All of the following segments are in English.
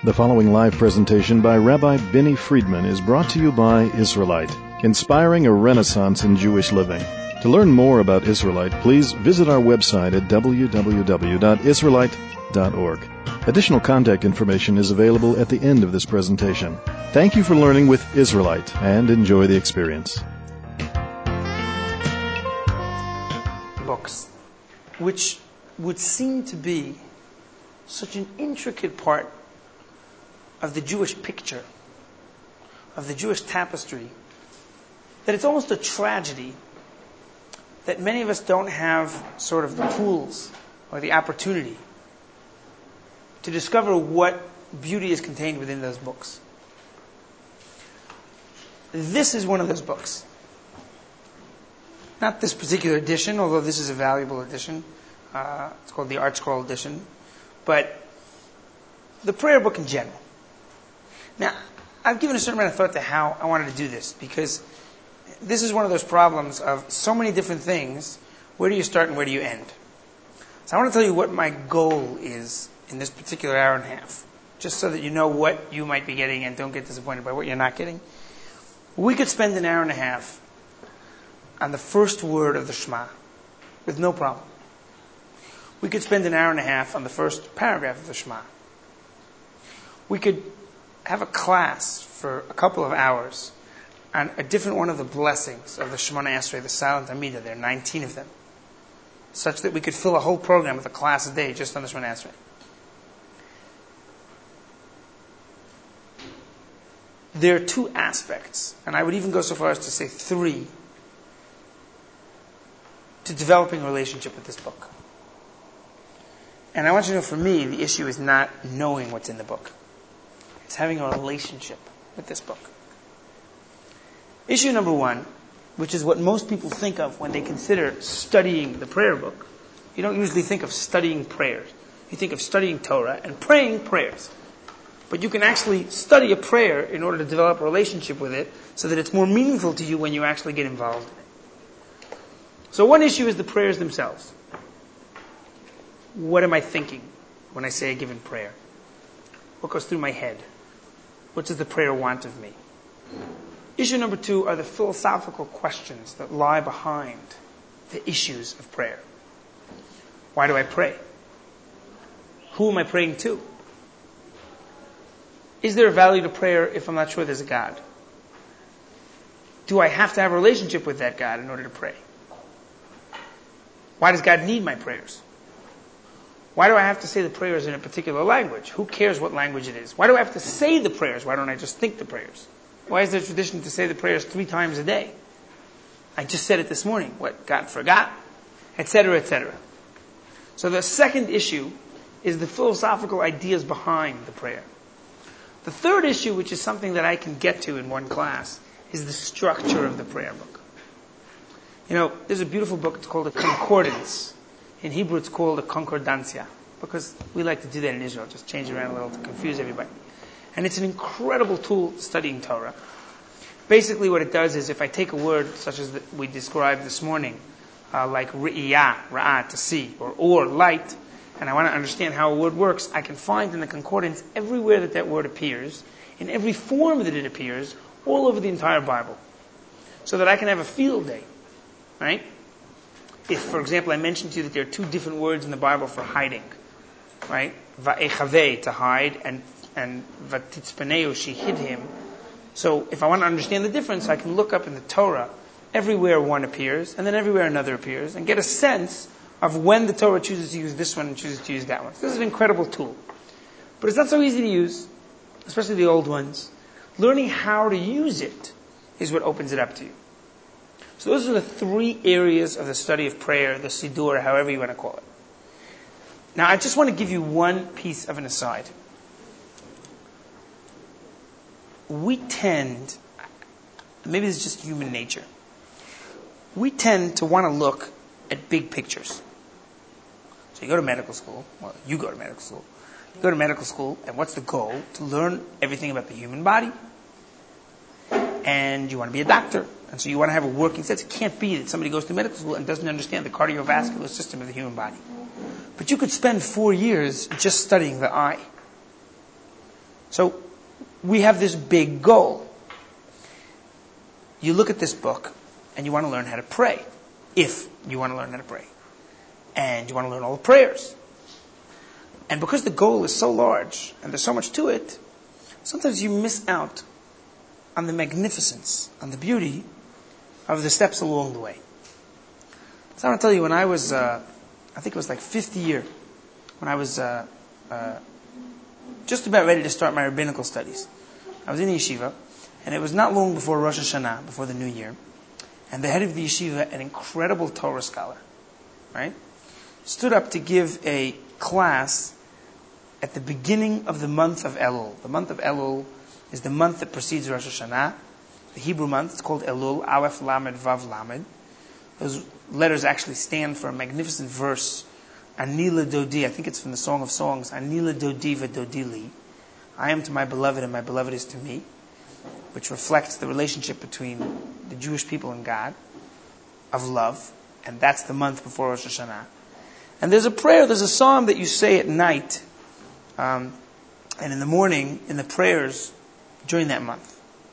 The following live presentation by Rabbi Benny Friedman is brought to you by Israelite, inspiring a renaissance in Jewish living. To learn more about Israelite, please visit our website at www.israelite.org. Additional contact information is available at the end of this presentation. Thank you for learning with Israelite and enjoy the experience. Books, which would seem to be such an intricate part of the Jewish picture, of the Jewish tapestry, that it's almost a tragedy that many of us don't have sort of the tools or the opportunity to discover what beauty is contained within those books. This is one of those books. Not this particular edition, although this is a valuable edition. It's called the Art Scroll edition. But the prayer book in general. Now, I've given a certain amount of thought to how I wanted to do this, because this is one of those problems of so many different things. Where do you start and where do you end? So I want to tell you what my goal is in this particular hour and a half, just so that you know what you might be getting and don't get disappointed by what you're not getting. We could spend an hour and a half on the first word of the Shema with no problem. We could spend an hour and a half on the first paragraph of the Shema. We could have a class for a couple of hours on a different one of the blessings of the Shemona Esrei, the silent Amidah. There are 19 of them, such that we could fill a whole program with a class a day just on the Shemona Esrei. There are two aspects, and I would even go so far as to say three, to developing a relationship with this book. And I want you to know, for me, the issue is not knowing what's in the book. It's having a relationship with this book. Issue number one, which is what most people think of when they consider studying the prayer book. You don't usually think of studying prayers. You think of studying Torah and praying prayers. But you can actually study a prayer in order to develop a relationship with it so that it's more meaningful to you when you actually get involved in it. So one issue is the prayers themselves. What am I thinking when I say a given prayer? What goes through my head? What does the prayer want of me? Issue number two are the philosophical questions that lie behind the issues of prayer. Why do I pray? Who am I praying to? Is there a value to prayer if I'm not sure there's a God? Do I have to have a relationship with that God in order to pray? Why does God need my prayers? Why do I have to say the prayers in a particular language? Who cares what language it is? Why do I have to say the prayers? Why don't I just think the prayers? Why is there a tradition to say the prayers 3 times a day? I just said it this morning. What, God forgot? Etc., etc. So the second issue is the philosophical ideas behind the prayer. The third issue, which is something that I can get to in one class, is the structure of the prayer book. You know, there's a beautiful book, it's called a concordance. In Hebrew, it's called a concordancia, because we like to do that in Israel, just change it around a little to confuse everybody. And it's an incredible tool studying Torah. Basically, what it does is, if I take a word such as we described this morning, like re'iyah, ra'ah, to see, or light, and I want to understand how a word works, I can find in the concordance everywhere that word appears, in every form that it appears, all over the entire Bible, so that I can have a field day, right? If, for example, I mentioned to you that there are 2 different words in the Bible for hiding, right? Va'echaveh, to hide, and vatitzpaneu, she hid him. So if I want to understand the difference, I can look up in the Torah everywhere one appears, and then everywhere another appears, and get a sense of when the Torah chooses to use this one and chooses to use that one. So this is an incredible tool. But it's not so easy to use, especially the old ones. Learning how to use it is what opens it up to you. So those are the 3 areas of the study of prayer, the Siddur, however you want to call it. Now, I just want to give you one piece of an aside. We tend, maybe it's just human nature, we tend to want to look at big pictures. So you go to medical school, you go to medical school, and what's the goal? To learn everything about the human body. And you want to be a doctor. And so you want to have a working sense. It can't be that somebody goes to medical school and doesn't understand the cardiovascular system of the human body. But you could spend 4 years just studying the eye. So we have this big goal. You look at this book and you want to learn how to pray. If you want to learn how to pray. And you want to learn all the prayers. And because the goal is so large and there's so much to it, sometimes you miss out on the magnificence, on the beauty of the steps along the way. So I want to tell you, when I was, I think it was like 50 year, when I was just about ready to start my rabbinical studies. I was in the yeshiva, and it was not long before Rosh Hashanah, before the New Year, and the head of the yeshiva, an incredible Torah scholar, right, stood up to give a class at the beginning of the month of Elul. The month of Elul is the month that precedes Rosh Hashanah. The Hebrew month, it's called Elul, Aleph Lamed Vav Lamed. Those letters actually stand for a magnificent verse, Anila Dodi, I think it's from the Song of Songs, Anila Dodi V'Dodili. I am to my beloved and my beloved is to me, which reflects the relationship between the Jewish people and God, of love, and that's the month before Rosh Hashanah. And there's a prayer, there's a psalm that you say at night, and in the morning, in the prayers during that month.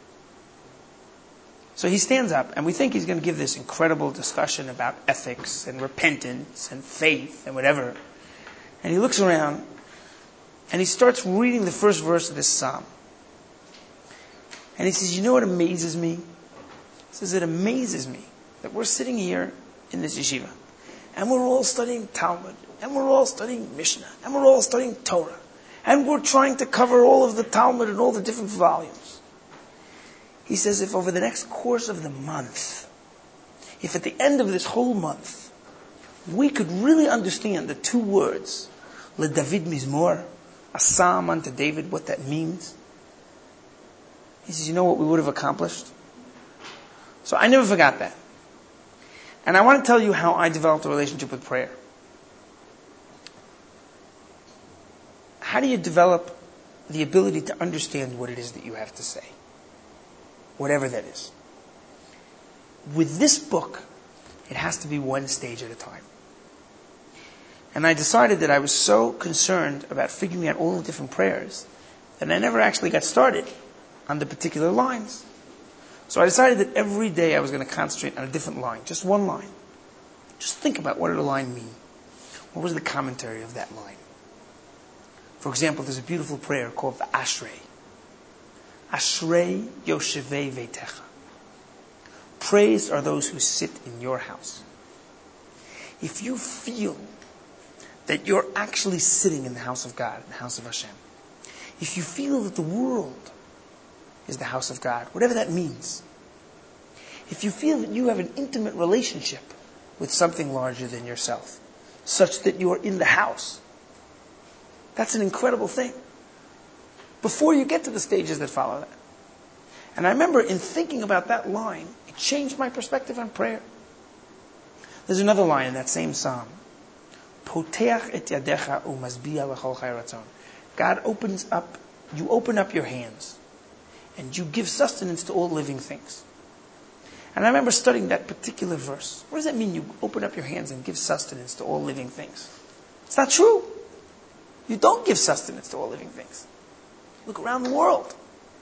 So he stands up, and we think he's going to give this incredible discussion about ethics and repentance and faith and whatever. And he looks around, and he starts reading the first verse of this psalm. And he says, you know what amazes me? He says, it amazes me that we're sitting here in this yeshiva, and we're all studying Talmud, and we're all studying Mishnah, and we're all studying Torah, and we're trying to cover all of the Talmud and all the different volumes. He says, if over the next course of the month, if at the end of this whole month, we could really understand the two words, Le David Mizmor, a psalm unto David, what that means. He says, you know what we would have accomplished? So I never forgot that. And I want to tell you how I developed a relationship with prayer. How do you develop the ability to understand what it is that you have to say? Whatever that is. With this book, it has to be one stage at a time. And I decided that I was so concerned about figuring out all the different prayers that I never actually got started on the particular lines. So I decided that every day I was going to concentrate on a different line, just one line. Just think about what did a line mean. What was the commentary of that line? For example, there's a beautiful prayer called the Ashrei. Ashrei Yoshevei Veitecha. Praised are those who sit in your house. If you feel that you're actually sitting in the house of God, in the house of Hashem, if you feel that the world is the house of God, whatever that means, if you feel that you have an intimate relationship with something larger than yourself, such that you are in the house, that's an incredible thing. Before you get to the stages that follow that. And I remember in thinking about that line, it changed my perspective on prayer. There's another line in that same psalm. Poteach et yadecha u'mazbiya l'chol chai ratzon. God opens up, you open up your hands, and you give sustenance to all living things. And I remember studying that particular verse. What does that mean, you open up your hands and give sustenance to all living things? It's not true. You don't give sustenance to all living things. Look around the world.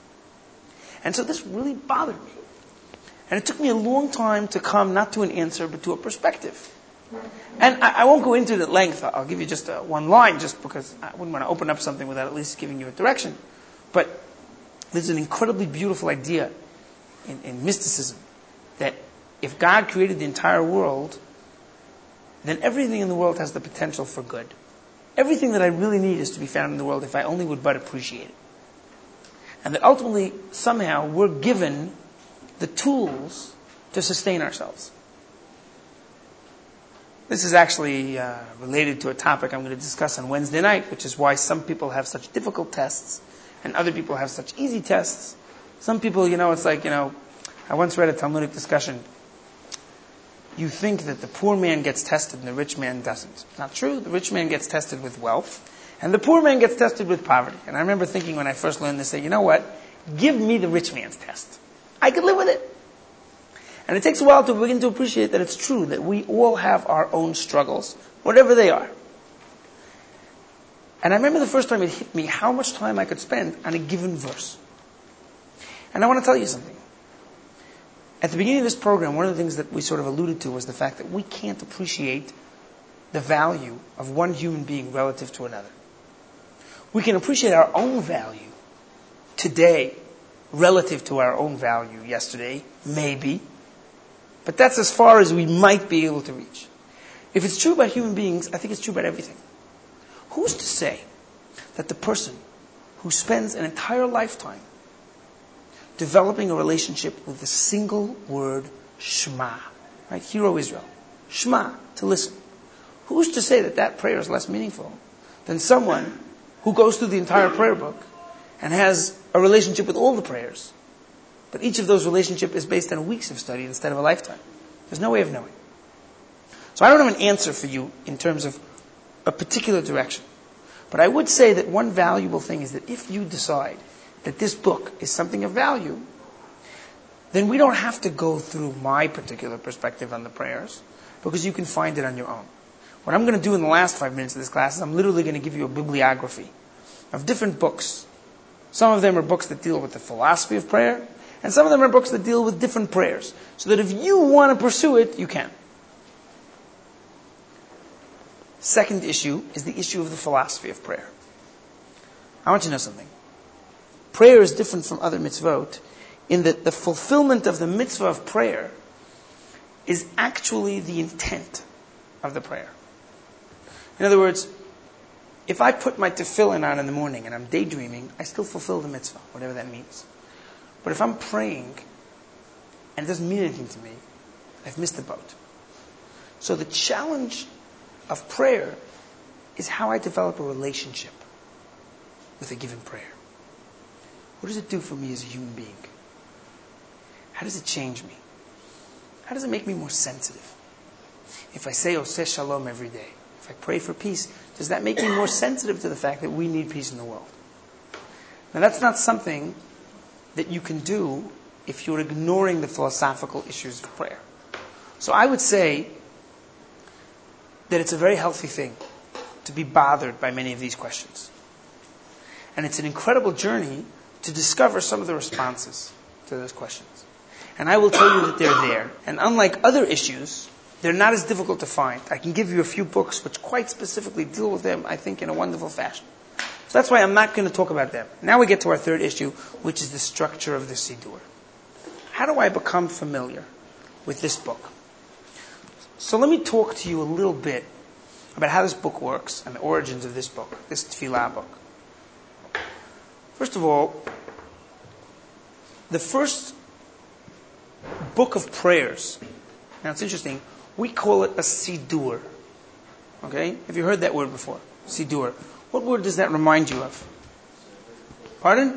And so this really bothered me. And it took me a long time to come not to an answer, but to a perspective. And I won't go into it at length. I'll give you just one line, just because I wouldn't want to open up something without at least giving you a direction. But there's an incredibly beautiful idea in mysticism that if God created the entire world, then everything in the world has the potential for good. Everything that I really need is to be found in the world if I only would but appreciate it. And that ultimately, somehow, we're given the tools to sustain ourselves. This is actually related to a topic I'm going to discuss on Wednesday night, which is why some people have such difficult tests and other people have such easy tests. Some people, it's like, I once read a Talmudic discussion. You think that the poor man gets tested and the rich man doesn't. Not true. The rich man gets tested with wealth, and the poor man gets tested with poverty. And I remember thinking when I first learned this, you know what? Give me the rich man's test. I could live with it. And it takes a while to begin to appreciate that it's true, that we all have our own struggles, whatever they are. And I remember the first time it hit me how much time I could spend on a given verse. And I want to tell you something. At the beginning of this program, one of the things that we sort of alluded to was the fact that we can't appreciate the value of one human being relative to another. We can appreciate our own value today relative to our own value yesterday, maybe. But that's as far as we might be able to reach. If it's true about human beings, I think it's true about everything. Who's to say that the person who spends an entire lifetime developing a relationship with the single word Shema, right? Hear, O Israel. Shema, to listen. Who's to say that that prayer is less meaningful than someone who goes through the entire prayer book and has a relationship with all the prayers, but each of those relationships is based on weeks of study instead of a lifetime? There's no way of knowing. So I don't have an answer for you in terms of a particular direction. But I would say that one valuable thing is that if you decide that this book is something of value, then we don't have to go through my particular perspective on the prayers, because you can find it on your own. What I'm going to do in the last 5 minutes of this class is I'm literally going to give you a bibliography of different books. Some of them are books that deal with the philosophy of prayer, and some of them are books that deal with different prayers, so that if you want to pursue it, you can. Second issue is the issue of the philosophy of prayer. I want you to know something. Prayer is different from other mitzvot in that the fulfillment of the mitzvah of prayer is actually the intent of the prayer. In other words, if I put my tefillin on in the morning and I'm daydreaming, I still fulfill the mitzvah, whatever that means. But if I'm praying and it doesn't mean anything to me, I've missed the boat. So the challenge of prayer is how I develop a relationship with a given prayer. What does it do for me as a human being? How does it change me? How does it make me more sensitive? If I say Oseh Shalom every day, if I pray for peace, does that make me more sensitive to the fact that we need peace in the world? Now that's not something that you can do if you're ignoring the philosophical issues of prayer. So I would say that it's a very healthy thing to be bothered by many of these questions. And it's an incredible journey to discover some of the responses to those questions. And I will tell you that they're there. And unlike other issues, they're not as difficult to find. I can give you a few books which quite specifically deal with them, I think, in a wonderful fashion. So that's why I'm not going to talk about them. Now we get to our third issue, which is the structure of the Siddur. How do I become familiar with this book? So let me talk to you a little bit about how this book works and the origins of this book, this Tefillah book. First of all, the first book of prayers, now it's interesting, we call it a Siddur. Okay? Have you heard that word before? Siddur. What word does that remind you of? Pardon?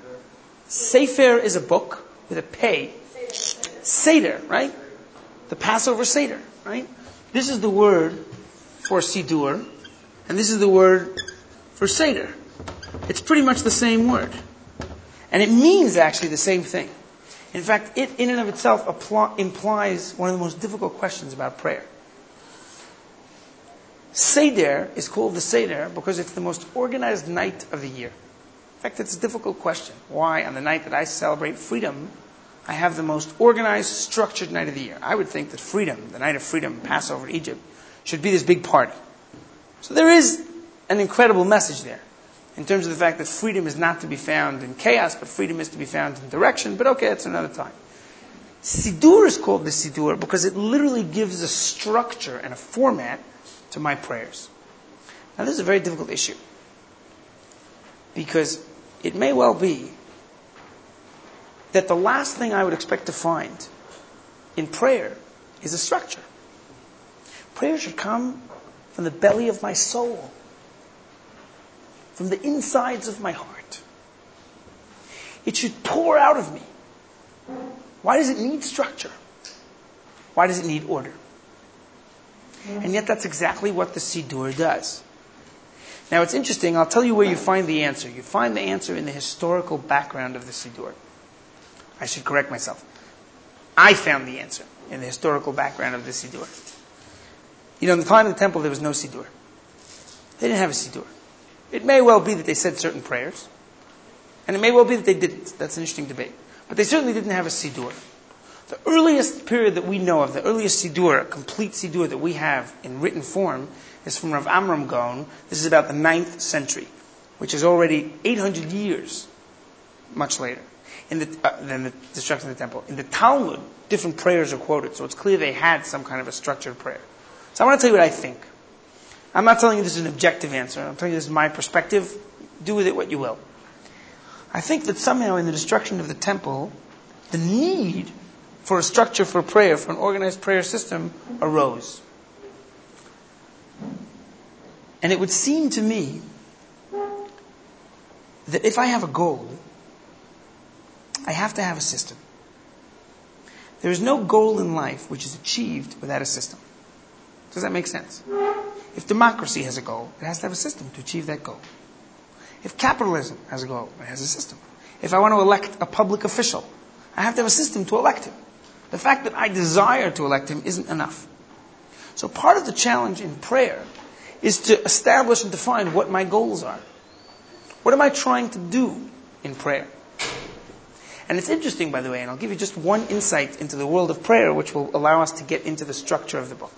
Sefer is a book with a pei. Seder, right? The Passover Seder, right? This is the word for Siddur, and this is the word for Seder. It's pretty much the same word. And it means actually the same thing. In fact, it in and of itself implies one of the most difficult questions about prayer. Seder is called the Seder because it's the most organized night of the year. In fact, it's a difficult question. Why, on the night that I celebrate freedom, I have the most organized, structured night of the year? I would think that freedom, the night of freedom, Passover, Egypt, should be this big party. So there is an incredible message there in terms of the fact that freedom is not to be found in chaos, but freedom is to be found in direction. But okay, that's another time. Siddur is called the Siddur because it literally gives a structure and a format to my prayers. Now this is a very difficult issue because it may well be that the last thing I would expect to find in prayer is a structure. Prayer should come from the belly of my soul, from the insides of my heart. It should pour out of me. Why does it need structure? Why does it need order? And yet that's exactly what the Siddur does. Now it's interesting, I'll tell you where you find the answer. You find the answer in the historical background of the Siddur. I should correct myself. I found the answer in the historical background of the Siddur. You know, in the time of the temple there was no Siddur. They didn't have a Siddur. It may well be that they said certain prayers, and it may well be that they didn't. That's an interesting debate. But they certainly didn't have a Siddur. The earliest period that we know of, the earliest Siddur, a complete Siddur that we have in written form, is from Rav Amram Gaon. This is about the 9th century, which is already 800 years much later than the destruction of the temple. In the Talmud, different prayers are quoted, so it's clear they had some kind of a structured prayer. So I want to tell you what I think. I'm not telling you this is an objective answer. I'm telling you this is my perspective. Do with it what you will. I think that somehow in the destruction of the temple, the need for a structure for prayer, for an organized prayer system, arose. And it would seem to me that if I have a goal, I have to have a system. There is no goal in life which is achieved without a system. Does that make sense? If democracy has a goal, it has to have a system to achieve that goal. If capitalism has a goal, it has a system. If I want to elect a public official, I have to have a system to elect him. The fact that I desire to elect him isn't enough. So part of the challenge in prayer is to establish and define what my goals are. What am I trying to do in prayer? And it's interesting, by the way, and I'll give you just one insight into the world of prayer, which will allow us to get into the structure of the book.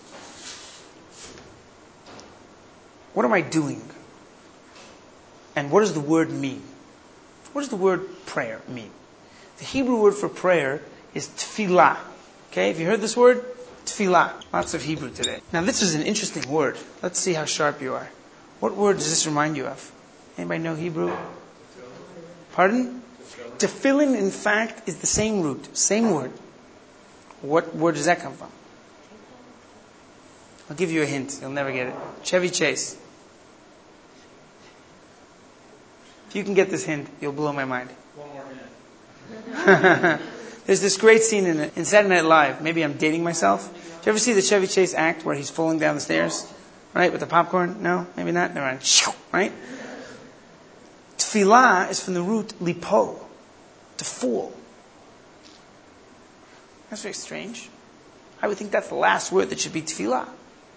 What am I doing? And what does the word mean? What does the word prayer mean? The Hebrew word for prayer is tefillah. Okay, have you heard this word? Tefillah. Lots of Hebrew today. Now this is an interesting word. Let's see how sharp you are. What word does this remind you of? Anybody know Hebrew? Pardon? Tefillin, in fact, is the same root, same word. What word does that come from? I'll give you a hint. You'll never get it. Chevy Chase. If you can get this hint, you'll blow my mind. One more hint. There's this great scene in Saturday Night Live. Maybe I'm dating myself. Did you ever see the Chevy Chase act where he's falling down the stairs? Right, with the popcorn? No? Maybe not? Never mind. Right? Tefillah is from the root lipo, to fall. That's very strange. I would think that's the last word that should be tefillah.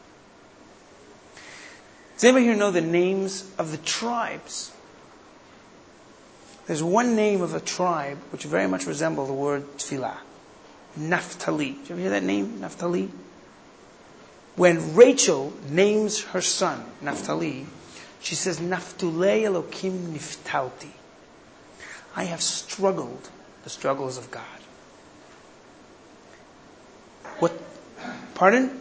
Does anybody here know the names of the tribes? There's one name of a tribe which very much resembles the word tefillah. Naphtali. Did you ever hear that name, Naphtali? When Rachel names her son, Naphtali, she says, Naftulei Elokim niftalti. I have struggled the struggles of God. What? Pardon?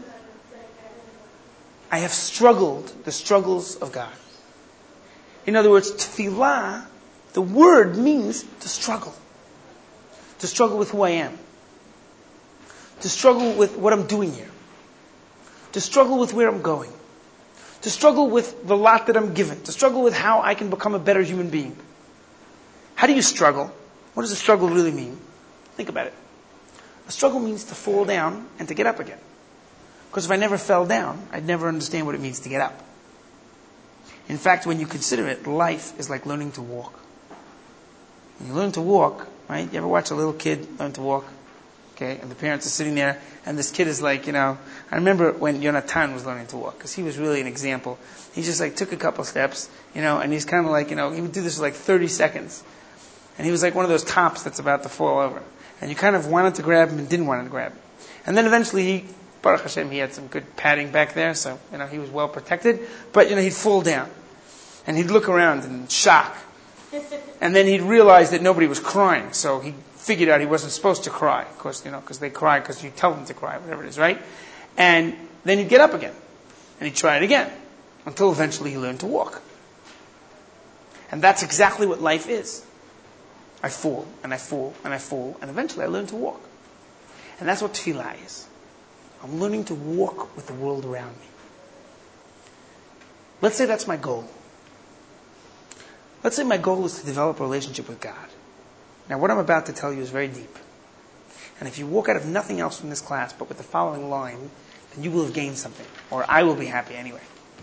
I have struggled the struggles of God. In other words, tefillah, the word means to struggle. To struggle with who I am. To struggle with what I'm doing here. To struggle with where I'm going. To struggle with the lot that I'm given. To struggle with how I can become a better human being. How do you struggle? What does a struggle really mean? Think about it. A struggle means to fall down and to get up again. Because if I never fell down, I'd never understand what it means to get up. In fact, when you consider it, life is like learning to walk. When you learn to walk, right? You ever watch a little kid learn to walk? Okay, and the parents are sitting there, and this kid is like, I remember when Yonatan was learning to walk, because he was really an example. He just like took a couple steps, and he's kind of like, he would do this for like 30 seconds. And he was like one of those tops that's about to fall over. And you kind of wanted to grab him and didn't want to grab him. And then eventually Baruch Hashem, he had some good padding back there, so, he was well protected. But, he'd fall down. And he'd look around in shock. And then he'd realize that nobody was crying, so he figured out he wasn't supposed to cry. Of course, because they cry because you tell them to cry, whatever it is, right? And then he'd get up again. And he'd try it again. Until eventually he learned to walk. And that's exactly what life is. I fall, and I fall, and I fall, and eventually I learn to walk. And that's what tefillah is. I'm learning to walk with the world around me. Let's say that's my goal. Let's say my goal is to develop a relationship with God. Now, what I'm about to tell you is very deep. And if you walk out of nothing else from this class but with the following line, then you will have gained something. Or I will be happy anyway.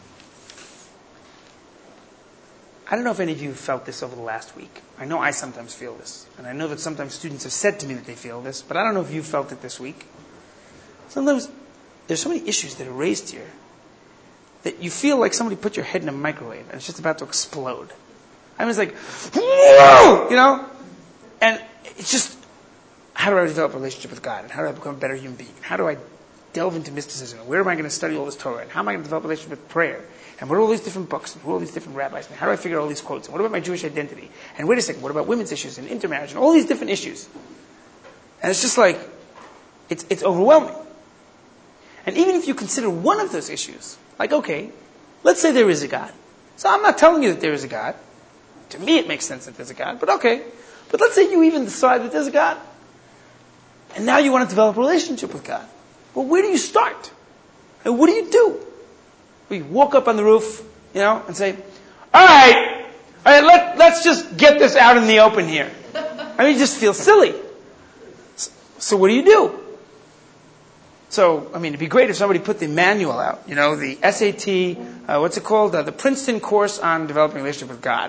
I don't know if any of you have felt this over the last week. I know I sometimes feel this. And I know that sometimes students have said to me that they feel this. But I don't know if you felt it this week. Sometimes there's so many issues that are raised here that you feel like somebody put your head in a microwave and it's just about to explode. I was like, whoa! You know? And it's just, how do I develop a relationship with God? And how do I become a better human being? How do I delve into mysticism? And where am I going to study all this Torah? And how am I going to develop a relationship with prayer? And what are all these different books? And who are all these different rabbis? And how do I figure out all these quotes? And what about my Jewish identity? And wait a second, what about women's issues and intermarriage and all these different issues? And it's just like, it's overwhelming. And even if you consider one of those issues, like, okay, let's say there is a God. So I'm not telling you that there is a God. To me it makes sense that there's a God, but okay. But let's say you even decide that there's a God. And now you want to develop a relationship with God. Well, where do you start? And what do you do? Well, you walk up on the roof, and say, all right, let's just get this out in the open here. I mean, you just feel silly. So what do you do? So, I mean, it'd be great if somebody put the manual out, the SAT, what's it called? The Princeton course on developing a relationship with God.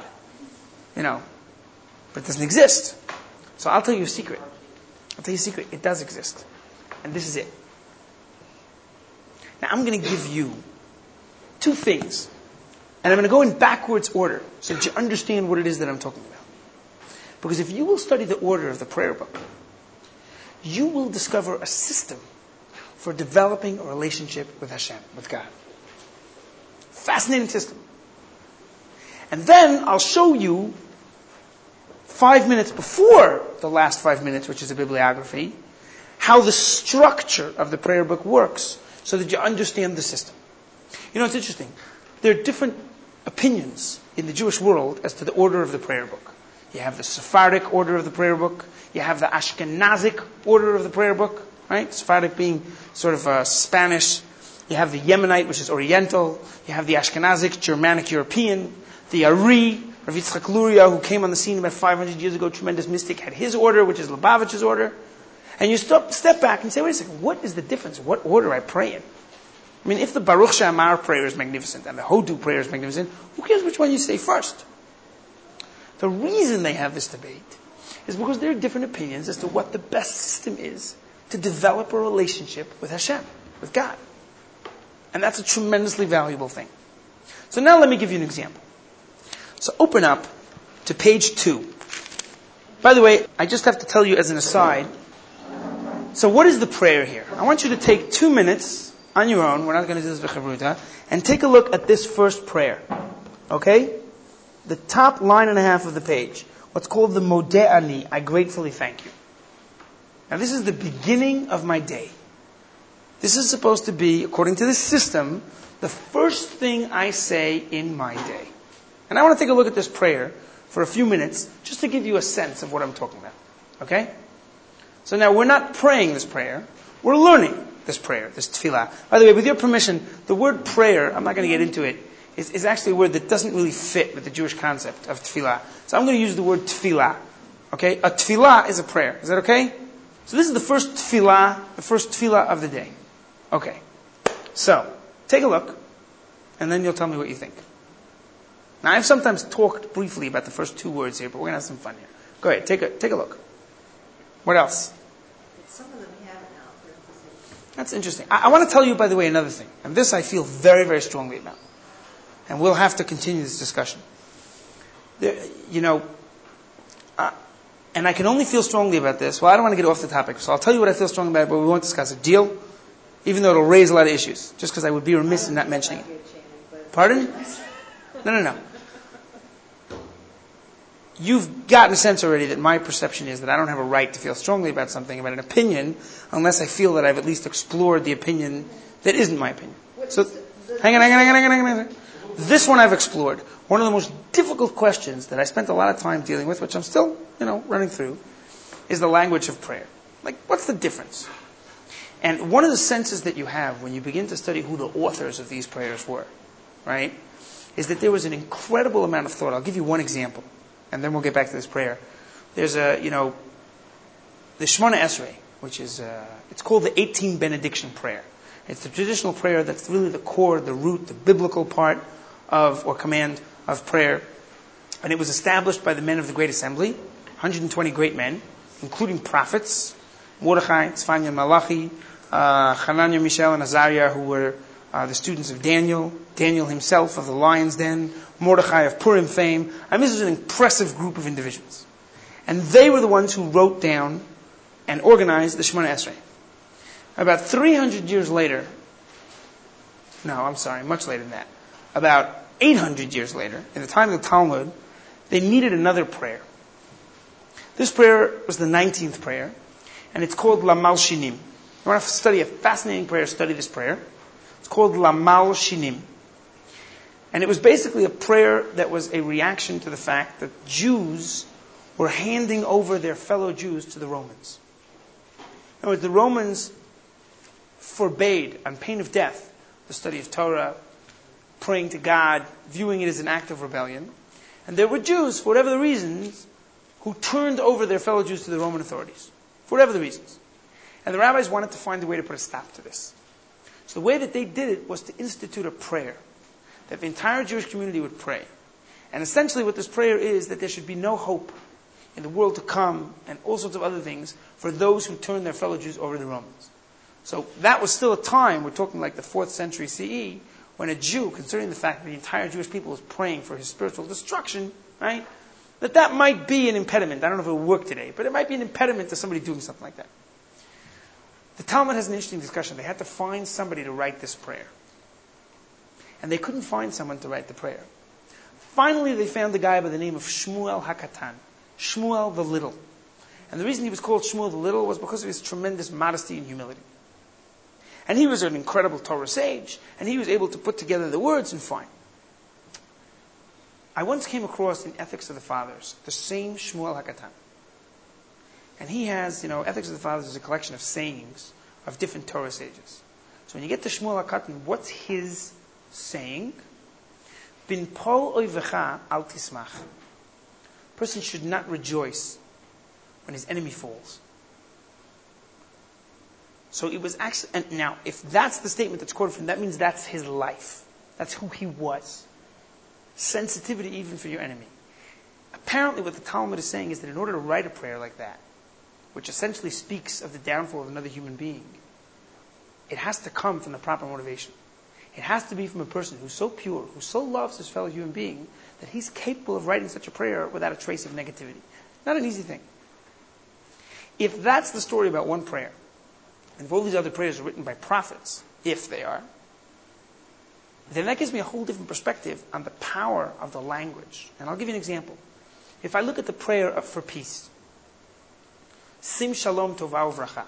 But it doesn't exist. So I'll tell you a secret. It does exist. And this is it. Now I'm going to give you two things. And I'm going to go in backwards order so that you understand what it is that I'm talking about. Because if you will study the order of the prayer book, you will discover a system for developing a relationship with Hashem, with God. Fascinating system. And then I'll show you 5 minutes before the last 5 minutes, which is a bibliography, how the structure of the prayer book works so that you understand the system. It's interesting. There are different opinions in the Jewish world as to the order of the prayer book. You have the Sephardic order of the prayer book. You have the Ashkenazic order of the prayer book, right? Sephardic being sort of Spanish. You have the Yemenite, which is Oriental. You have the Ashkenazic, Germanic, European. The Ari, Rav Yitzchak Luria, who came on the scene about 500 years ago, tremendous mystic, had his order, which is Lubavitch's order. And you step back and say, wait a second, what is the difference? What order I pray in? I mean, if the Baruch She'amar prayer is magnificent and the Hodu prayer is magnificent, who cares which one you say first? The reason they have this debate is because there are different opinions as to what the best system is to develop a relationship with Hashem, with God. And that's a tremendously valuable thing. So now let me give you an example. So open up to page 2. By the way, I just have to tell you as an aside, so what is the prayer here? I want you to take 2 minutes on your own, we're not going to do this v'chavruta, and take a look at this first prayer. Okay? The top line and a half of the page. What's called the Modeh Ani, I gratefully thank you. Now this is the beginning of my day. This is supposed to be, according to this system, the first thing I say in my day. And I want to take a look at this prayer for a few minutes, just to give you a sense of what I'm talking about. Okay? So now we're not praying this prayer, we're learning this prayer, this tefillah. By the way, with your permission, the word prayer, I'm not going to get into it, is actually a word that doesn't really fit with the Jewish concept of tefillah. So I'm going to use the word tefillah. Okay? A tefillah is a prayer. Is that okay? So this is the first tefillah of the day. Okay. So, take a look, and then you'll tell me what you think. Now, I've sometimes talked briefly about the first 2 words here, but we're going to have some fun here. Go ahead, take a look. What else? Some of them have now. That's interesting. I want to tell you, by the way, another thing. And this I feel very, very strongly about. And we'll have to continue this discussion. And I can only feel strongly about this. Well, I don't want to get off the topic, so I'll tell you what I feel strongly about, but we won't discuss it. Deal? Even though it'll raise a lot of issues. Just because I would be remiss in not mentioning it. Pardon? No. You've gotten a sense already that my perception is that I don't have a right to feel strongly about something, about an opinion, unless I feel that I've at least explored the opinion that isn't my opinion. So, hang on. This one I've explored. One of the most difficult questions that I spent a lot of time dealing with, which I'm still, running through, is the language of prayer. Like, what's the difference? And one of the senses that you have when you begin to study who the authors of these prayers were, right, is that there was an incredible amount of thought. I'll give you one example, and then we'll get back to this prayer. There's the Shemona Esrei, which is, it's called the 18 benediction prayer. It's the traditional prayer that's really the core, the root, the biblical part of, or command of prayer. And it was established by the men of the Great Assembly, 120 great men, including prophets, Mordechai, Tzfanya, Malachi, Hananiah, Mishael, and Azariah, who were the students of Daniel himself of the lion's den, Mordechai of Purim fame. I mean, this was an impressive group of individuals. And they were the ones who wrote down and organized the Shemona Esrei. About 300 years later, much later than that, about 800 years later, in the time of the Talmud, they needed another prayer. This prayer was the 19th prayer, and it's called Lamal Shinim. You want to study a fascinating prayer, study this prayer. It's called Lamal Shinim. And it was basically a prayer that was a reaction to the fact that Jews were handing over their fellow Jews to the Romans. In other words, the Romans forbade, on pain of death, the study of Torah, praying to God, viewing it as an act of rebellion. And there were Jews, for whatever the reasons, who turned over their fellow Jews to the Roman authorities. For whatever the reasons. And the rabbis wanted to find a way to put a stop to this. So the way that they did it was to institute a prayer that the entire Jewish community would pray. And essentially what this prayer is, that there should be no hope in the world to come and all sorts of other things for those who turn their fellow Jews over to the Romans. So that was still a time, we're talking like the 4th century CE, when a Jew, considering the fact that the entire Jewish people was praying for his spiritual destruction, right, that might be an impediment. I don't know if it will work today, but it might be an impediment to somebody doing something like that. The Talmud has an interesting discussion. They had to find somebody to write this prayer. And they couldn't find someone to write the prayer. Finally, they found a guy by the name of Shmuel HaKatan, Shmuel the Little. And the reason he was called Shmuel the Little was because of his tremendous modesty and humility. And he was an incredible Torah sage, and he was able to put together the words and fine. I once came across in Ethics of the Fathers the same Shmuel HaKatan. And he has, Ethics of the Fathers is a collection of sayings of different Torah sages. So when you get to Shmuel HaKatan, what's his saying? Bin pol oivecha al tismach. Person should not rejoice when his enemy falls. So it was actually, and now, if that's the statement that's quoted from him, that means that's his life. That's who he was. Sensitivity even for your enemy. Apparently what the Talmud is saying is that in order to write a prayer like that, which essentially speaks of the downfall of another human being, it has to come from the proper motivation. It has to be from a person who's so pure, who so loves his fellow human being, that he's capable of writing such a prayer without a trace of negativity. Not an easy thing. If that's the story about one prayer, and if all these other prayers are written by prophets, if they are, then that gives me a whole different perspective on the power of the language. And I'll give you an example. If I look at the prayer for peace, Sim Shalom Tova Uvracha,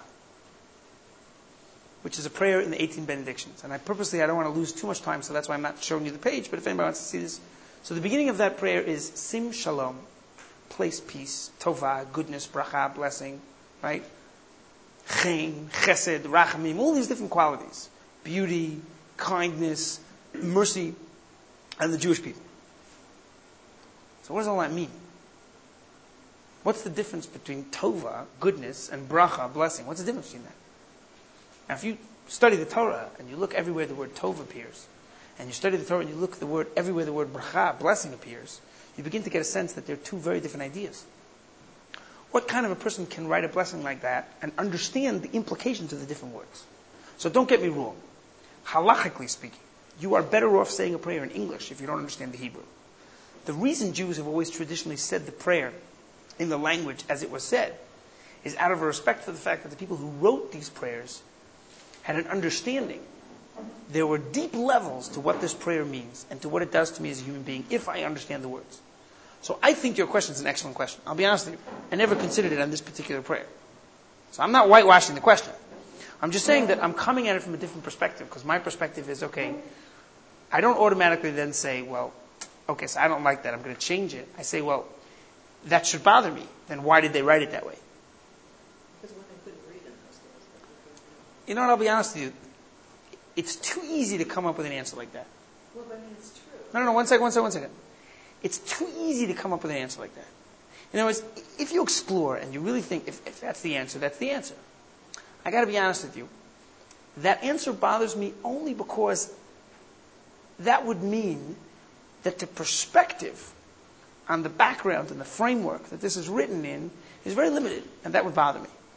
which is a prayer in the 18 benedictions. And I don't want to lose too much time, so that's why I'm not showing you the page, but if anybody wants to see this. So the beginning of that prayer is Sim Shalom, place peace, Tova, goodness, bracha, blessing, right? Chen, Chesed, Rachamim, all these different qualities. Beauty, kindness, mercy, and the Jewish people. So what does all that mean? What's the difference between Tova, goodness, and bracha, blessing? What's the difference between that? Now, if you study the Torah and you look everywhere the word Tov appears, and you study the Torah and you look everywhere the word bracha, blessing appears, you begin to get a sense that they're two very different ideas. What kind of a person can write a blessing like that and understand the implications of the different words? So don't get me wrong. Halachically speaking, you are better off saying a prayer in English if you don't understand the Hebrew. The reason Jews have always traditionally said the prayer in the language as it was said is out of a respect for the fact that the people who wrote these prayers had an understanding. There were deep levels to what this prayer means and to what it does to me as a human being if I understand the words. So I think your question is an excellent question. I'll be honest with you. I never considered it on this particular prayer. So I'm not whitewashing the question. I'm just saying that I'm coming at it from a different perspective, because my perspective is, okay, I don't automatically then say, well, okay, so I don't like that, I'm going to change it. I say, well, that should bother me. Then why did they write it that way? Because when they couldn't read in those days. You know what, I'll be honest with you. It's too easy to come up with an answer like that. Well, but I mean, it's true. No, one second. It's too easy to come up with an answer like that. In other words, if you explore and you really think, if that's the answer, that's the answer. I got to be honest with you. That answer bothers me only because that would mean that the perspective on the background and the framework that this is written in is very limited, and that would bother me.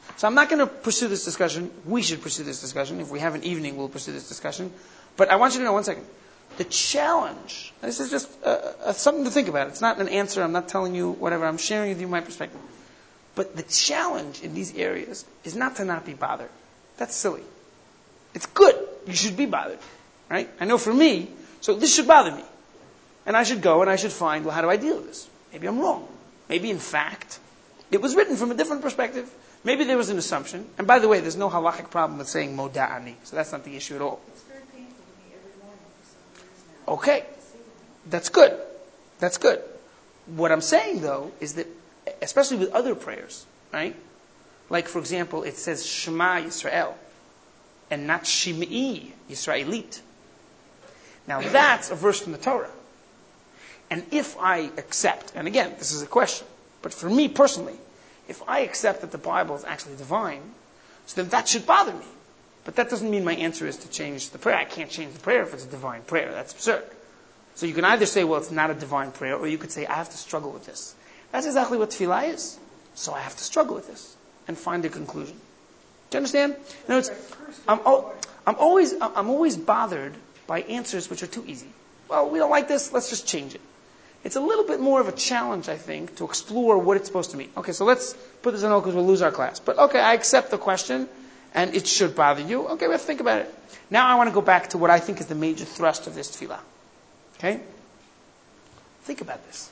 So I'm not going to pursue this discussion. We should pursue this discussion. If we have an evening, we'll pursue this discussion. But I want you to know, one second, the challenge, this is just something to think about. It's not an answer. I'm not telling you whatever. I'm sharing with you my perspective. But the challenge in these areas is not to not be bothered. That's silly. It's good. You should be bothered. Right? I know for me, so this should bother me. And I should go and I should find, well, how do I deal with this? Maybe I'm wrong. Maybe, in fact, it was written from a different perspective. Maybe there was an assumption. And by the way, there's no halachic problem with saying moda'ani. So that's not the issue at all. It's very painful to me every morning for some years now. Okay. That's good. That's good. What I'm saying, though, is that, especially with other prayers, right? Like, for example, it says Shema Yisrael and not Shim'i Yisraelit. Now, that's a verse from the Torah. And if I accept, and again, this is a question, but for me personally, if I accept that the Bible is actually divine, so then that should bother me. But that doesn't mean my answer is to change the prayer. I can't change the prayer if it's a divine prayer. That's absurd. So you can either say, well, it's not a divine prayer, or you could say, I have to struggle with this. That's exactly what tefillah is. So I have to struggle with this and find a conclusion. Do you understand? In other words, I'm always bothered by answers which are too easy. Well, we don't like this, let's just change it. It's a little bit more of a challenge, I think, to explore what it's supposed to mean. Okay, so let's put this on hold because we'll lose our class. But okay, I accept the question, and it should bother you. Okay, we have to think about it. Now I want to go back to what I think is the major thrust of this tefillah. Okay? Think about this.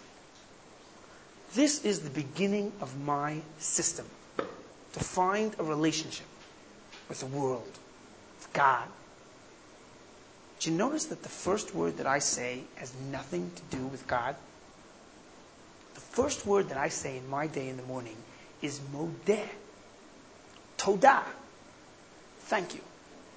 This is the beginning of my system to find a relationship with the world, with God. Do you notice that the first word that I say has nothing to do with God? The first word that I say in my day in the morning is modeh. Todah. Thank you.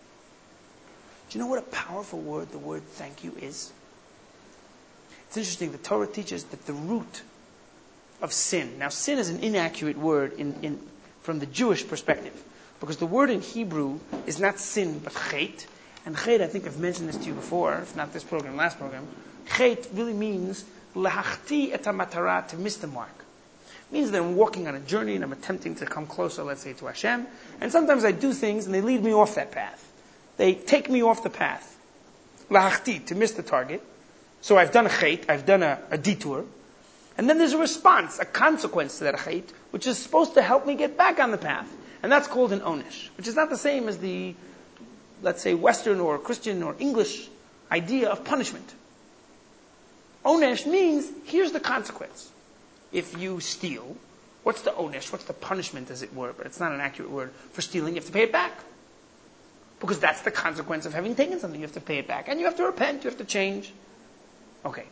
Do you know what a powerful word the word thank you is? It's interesting, the Torah teaches that the root of sin. Now, sin is an inaccurate word from the Jewish perspective, because the word in Hebrew is not sin, but chet. And chet, I think I've mentioned this to you before, if not this program, last program. Chet really means lahachti et hamatara, to miss the mark. It means that I'm walking on a journey and I'm attempting to come closer, let's say, to Hashem. And sometimes I do things and they lead me off that path. They take me off the path. Lahachti, to miss the target. So I've done a chet, I've done a detour. And then there's a response, a consequence to that chet, which is supposed to help me get back on the path. And that's called an onesh, which is not the same as the, let's say, Western or Christian or English idea of punishment. Onesh means, here's the consequence. If you steal, what's the onesh? What's the punishment, as it were? But it's not an accurate word for stealing. You have to pay it back. Because that's the consequence of having taken something. You have to pay it back. And you have to repent. You have to change. Okay.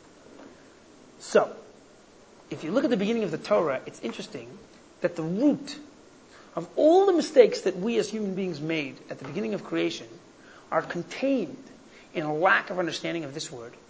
So, if you look at the beginning of the Torah, it's interesting that the root of all the mistakes that we as human beings made at the beginning of creation are contained in a lack of understanding of this word.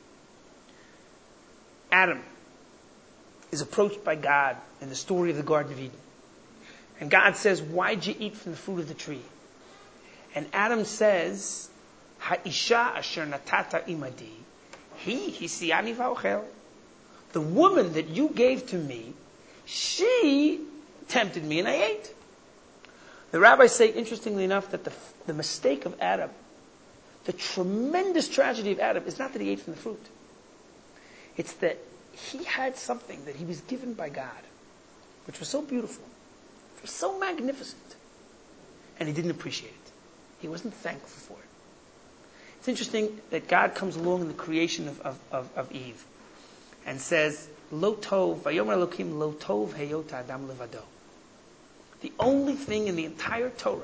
Adam is approached by God in the story of the Garden of Eden. And God says, why'd you eat from the fruit of the tree? And Adam says, Ha'isha asher natata imadi, hi hisiani va'ochel. The woman that you gave to me, she tempted me and I ate. The rabbis say, interestingly enough, that the mistake of Adam, the tremendous tragedy of Adam, is not that he ate from the fruit. It's that he had something that he was given by God, which was so beautiful, it was so magnificent, and he didn't appreciate it. He wasn't thankful for it. It's interesting that God comes along in the creation of Eve and says, Lo tov, vayomer Elokim, lo tov heyot adam levado. The only thing in the entire Torah,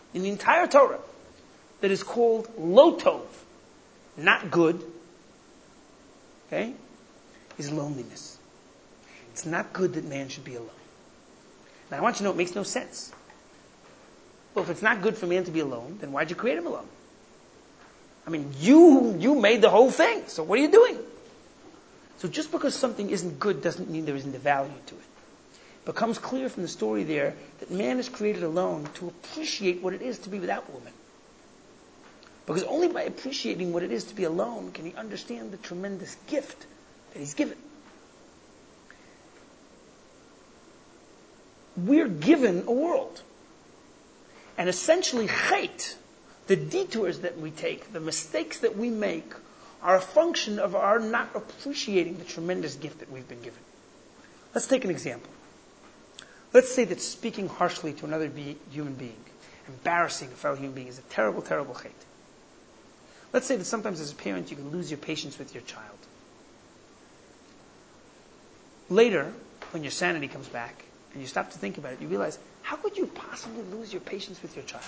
that is called lo tov, not good, okay, is loneliness. It's not good that man should be alone. Now I want you to know it makes no sense. Well, if it's not good for man to be alone, then why'd you create him alone? I mean, you made the whole thing, so what are you doing? So just because something isn't good doesn't mean there isn't a value to it. It becomes clear from the story there that man is created alone to appreciate what it is to be without woman. Because only by appreciating what it is to be alone can he understand the tremendous gift that he's given. we're given a world. And essentially, chait, the detours that we take, the mistakes that we make, are a function of our not appreciating the tremendous gift that we've been given. Let's take an example. Let's say that speaking harshly to another human being, embarrassing a fellow human being, is a terrible, terrible chait. Let's say that sometimes as a parent you can lose your patience with your child. Later, when your sanity comes back and you stop to think about it, you realize, how could you possibly lose your patience with your child?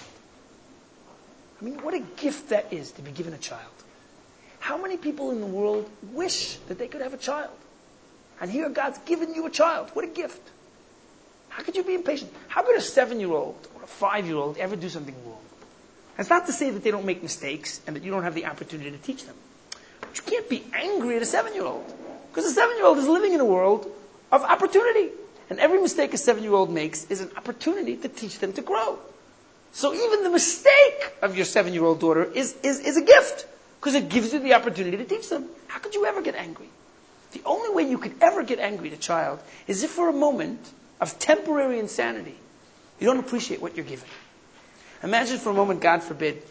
I mean, what a gift that is to be given a child. How many people in the world wish that they could have a child? And here God's given you a child. What a gift. How could you be impatient? How could a 7-year-old or a 5-year-old ever do something wrong? That's not to say that they don't make mistakes and that you don't have the opportunity to teach them. But you can't be angry at a 7-year-old. Because a 7-year-old is living in a world of opportunity. And every mistake a 7-year-old makes is an opportunity to teach them to grow. So even the mistake of your 7-year-old daughter is a gift. Because it gives you the opportunity to teach them. How could you ever get angry? The only way you could ever get angry at a child is if for a moment of temporary insanity, you don't appreciate what you're given. Imagine for a moment, God forbid,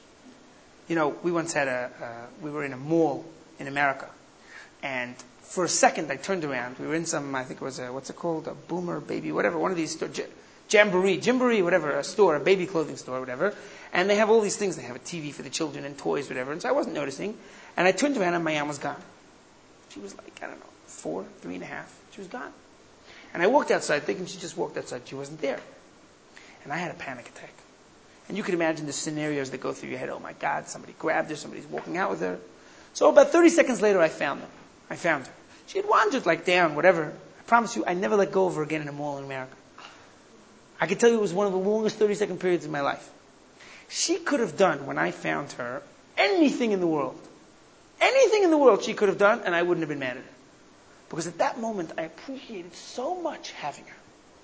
we once had we were in a mall in America, and for a second I turned around. We were in some, I think it was what's it called, a Boomer, Baby, whatever, one of these stores, Jamboree, whatever, a store, a baby clothing store, whatever, and they have all these things. They have a TV for the children and toys, whatever, and so I wasn't noticing, and I turned around and my aunt was gone. She was like, 4, 3.5. She was gone. And I walked outside thinking she just walked outside. She wasn't there. And I had a panic attack. And you can imagine the scenarios that go through your head. Oh my God, somebody grabbed her, somebody's walking out with her. So about 30 seconds later, I found her. She had wandered down, whatever. I promise you, I never let go of her again in a mall in America. I can tell you it was one of the longest 30-second periods in my life. She could have done, when I found her, anything in the world. Anything in the world she could have done, and I wouldn't have been mad at her. Because at that moment, I appreciated so much having her.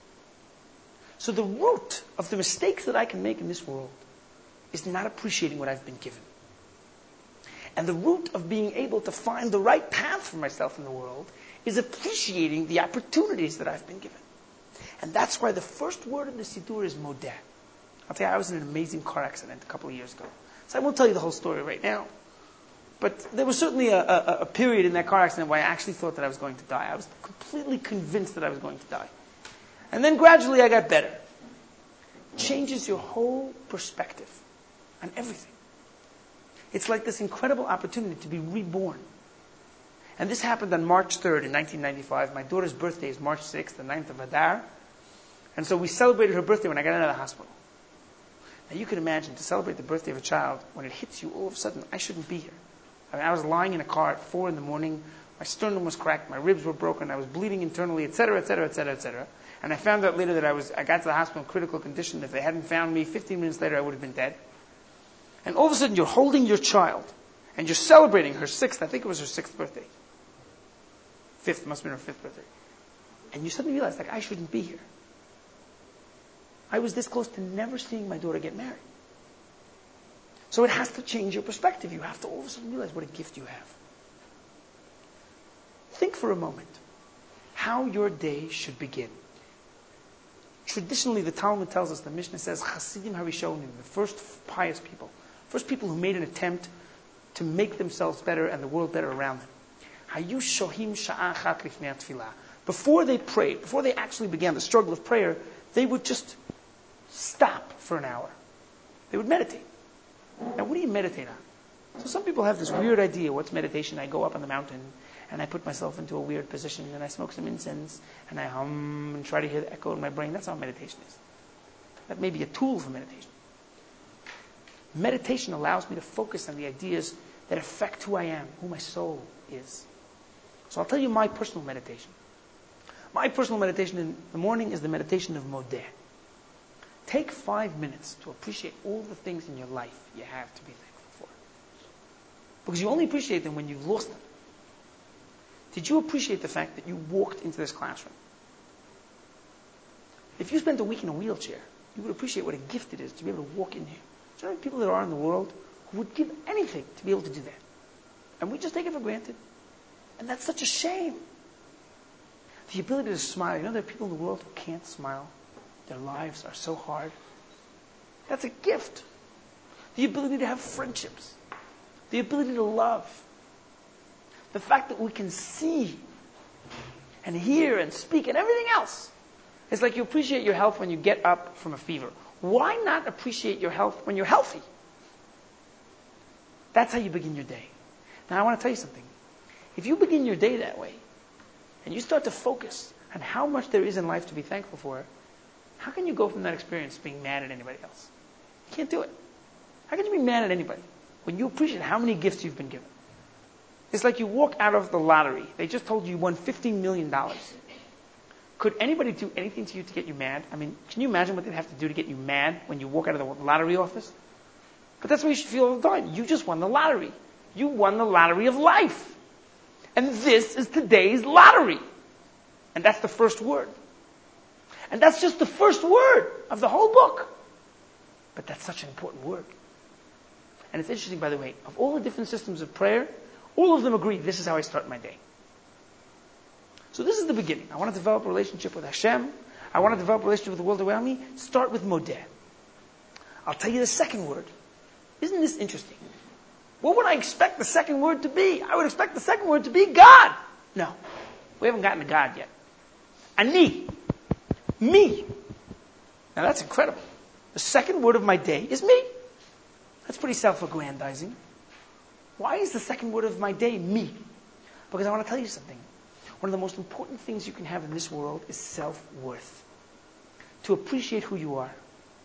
So the root of the mistakes that I can make in this world is not appreciating what I've been given. And the root of being able to find the right path for myself in the world is appreciating the opportunities that I've been given. And that's why the first word in the Siddur is modeh. I'll tell you, I was in an amazing car accident a couple of years ago. So I won't tell you the whole story right now. But there was certainly a period in that car accident where I actually thought that I was going to die. I was completely convinced that I was going to die. And then gradually I got better. It changes your whole perspective on everything. It's like this incredible opportunity to be reborn. And this happened on March 3rd in 1995. My daughter's birthday is March 6th, the 9th of Adar. And so we celebrated her birthday when I got out of the hospital. Now you can imagine, to celebrate the birthday of a child, when it hits you all of a sudden, I shouldn't be here. I was lying in a car at 4 a.m. My sternum was cracked. My ribs were broken. I was bleeding internally, etc., etc., etc., etc. And I found out later that I got to the hospital in critical condition. If they hadn't found me, 15 minutes later, I would have been dead. And all of a sudden, you're holding your child, and you're celebrating her 6th, I think it was her 6th birthday. 5th, must have been her 5th birthday. And you suddenly realize, I shouldn't be here. I was this close to never seeing my daughter get married. So it has to change your perspective. You have to all of a sudden realize what a gift you have. Think for a moment how your day should begin. Traditionally, the Talmud tells us, the Mishnah says, Chasidim Harishonim, the first pious people, first people who made an attempt to make themselves better and the world better around them. Hayu shohim sha'ah chat lifnei tefillah. Before they prayed, before they actually began the struggle of prayer, they would just stop for an hour. They would meditate. Now, what do you meditate on? So some people have this weird idea, what's meditation? I go up on the mountain, and I put myself into a weird position, and I smoke some incense, and I hum and try to hear the echo in my brain. That's how meditation is. That may be a tool for meditation. Meditation allows me to focus on the ideas that affect who I am, who my soul is. So I'll tell you my personal meditation. My personal meditation in the morning is the meditation of Modeh. Take 5 minutes to appreciate all the things in your life you have to be thankful for. Because you only appreciate them when you've lost them. Did you appreciate the fact that you walked into this classroom? If you spent a week in a wheelchair, you would appreciate what a gift it is to be able to walk in here. Do you know how many people there are in the world who would give anything to be able to do that? And we just take it for granted. And that's such a shame. The ability to smile. You know there are people in the world who can't smile. their lives are so hard. That's a gift. The ability to have friendships. The ability to love. The fact that we can see and hear and speak and everything else. It's like you appreciate your health when you get up from a fever. Why not appreciate your health when you're healthy? That's how you begin your day. Now I want to tell you something. If you begin your day that way, and you start to focus on how much there is in life to be thankful for, how can you go from that experience being mad at anybody else? You can't do it. How can you be mad at anybody when you appreciate how many gifts you've been given? It's like you walk out of the lottery. They just told you you won $15 million. Could anybody do anything to you to get you mad? I mean, can you imagine what they'd have to do to get you mad when you walk out of the lottery office? But that's what you should feel all the time. You just won the lottery. You won the lottery of life. And this is today's lottery. And that's the first word. And that's just the first word of the whole book. But that's such an important word. And it's interesting, by the way, of all the different systems of prayer, all of them agree, this is how I start my day. So this is the beginning. I want to develop a relationship with Hashem. I want to develop a relationship with the world around me. Start with Modeh. I'll tell you the second word. Isn't this interesting? What would I expect the second word to be? I would expect the second word to be God. No. We haven't gotten to God yet. Ani. Me. Now that's incredible. The second word of my day is me. That's pretty self-aggrandizing. Why is the second word of my day me? Because I want to tell you something. One of the most important things you can have in this world is self-worth. To appreciate who you are.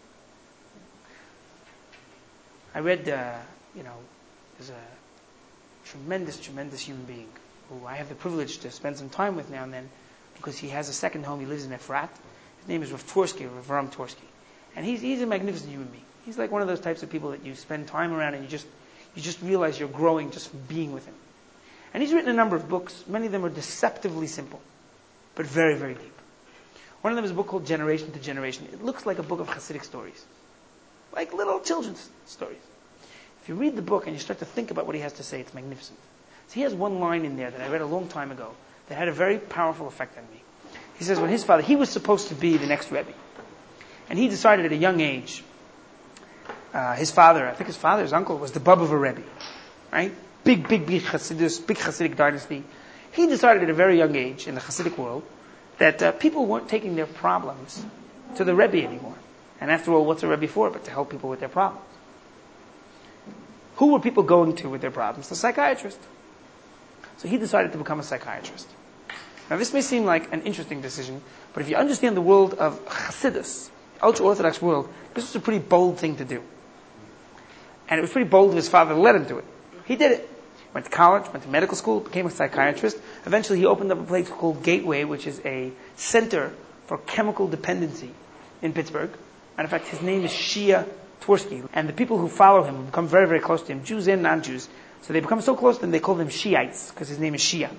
I read, there's a tremendous, tremendous human being who I have the privilege to spend some time with now and then because he has a second home. He lives in Efrat. His name is Rav Twersky, Rav Ram Twersky. And he's a magnificent human being. He's like one of those types of people that you spend time around and you just realize you're growing just from being with him. And he's written a number of books. Many of them are deceptively simple, but very, very deep. One of them is a book called Generation to Generation. It looks like a book of Hasidic stories, like little children's stories. If you read the book and you start to think about what he has to say, it's magnificent. So he has one line in there that I read a long time ago that had a very powerful effect on me. He says when his father, he was supposed to be the next Rebbe. And he decided at a young age, his father's uncle was the bub of a Rebbe. Right? Big Hasidic dynasty. He decided at a very young age in the Hasidic world that people weren't taking their problems to the Rebbe anymore. And after all, what's a Rebbe for but to help people with their problems? Who were people going to with their problems? The psychiatrist. So he decided to become a psychiatrist. Now this may seem like an interesting decision, but if you understand the world of Hasidus, ultra-Orthodox world, this was a pretty bold thing to do. And it was pretty bold of his father to let him do it. He did it. Went to college, went to medical school, became a psychiatrist. Eventually he opened up a place called Gateway, which is a center for chemical dependency in Pittsburgh. Matter of fact, his name is Shia Twersky. And the people who follow him become very, very close to him, Jews and non-Jews. So they become so close to him, they call them Shiites, because his name is Shia.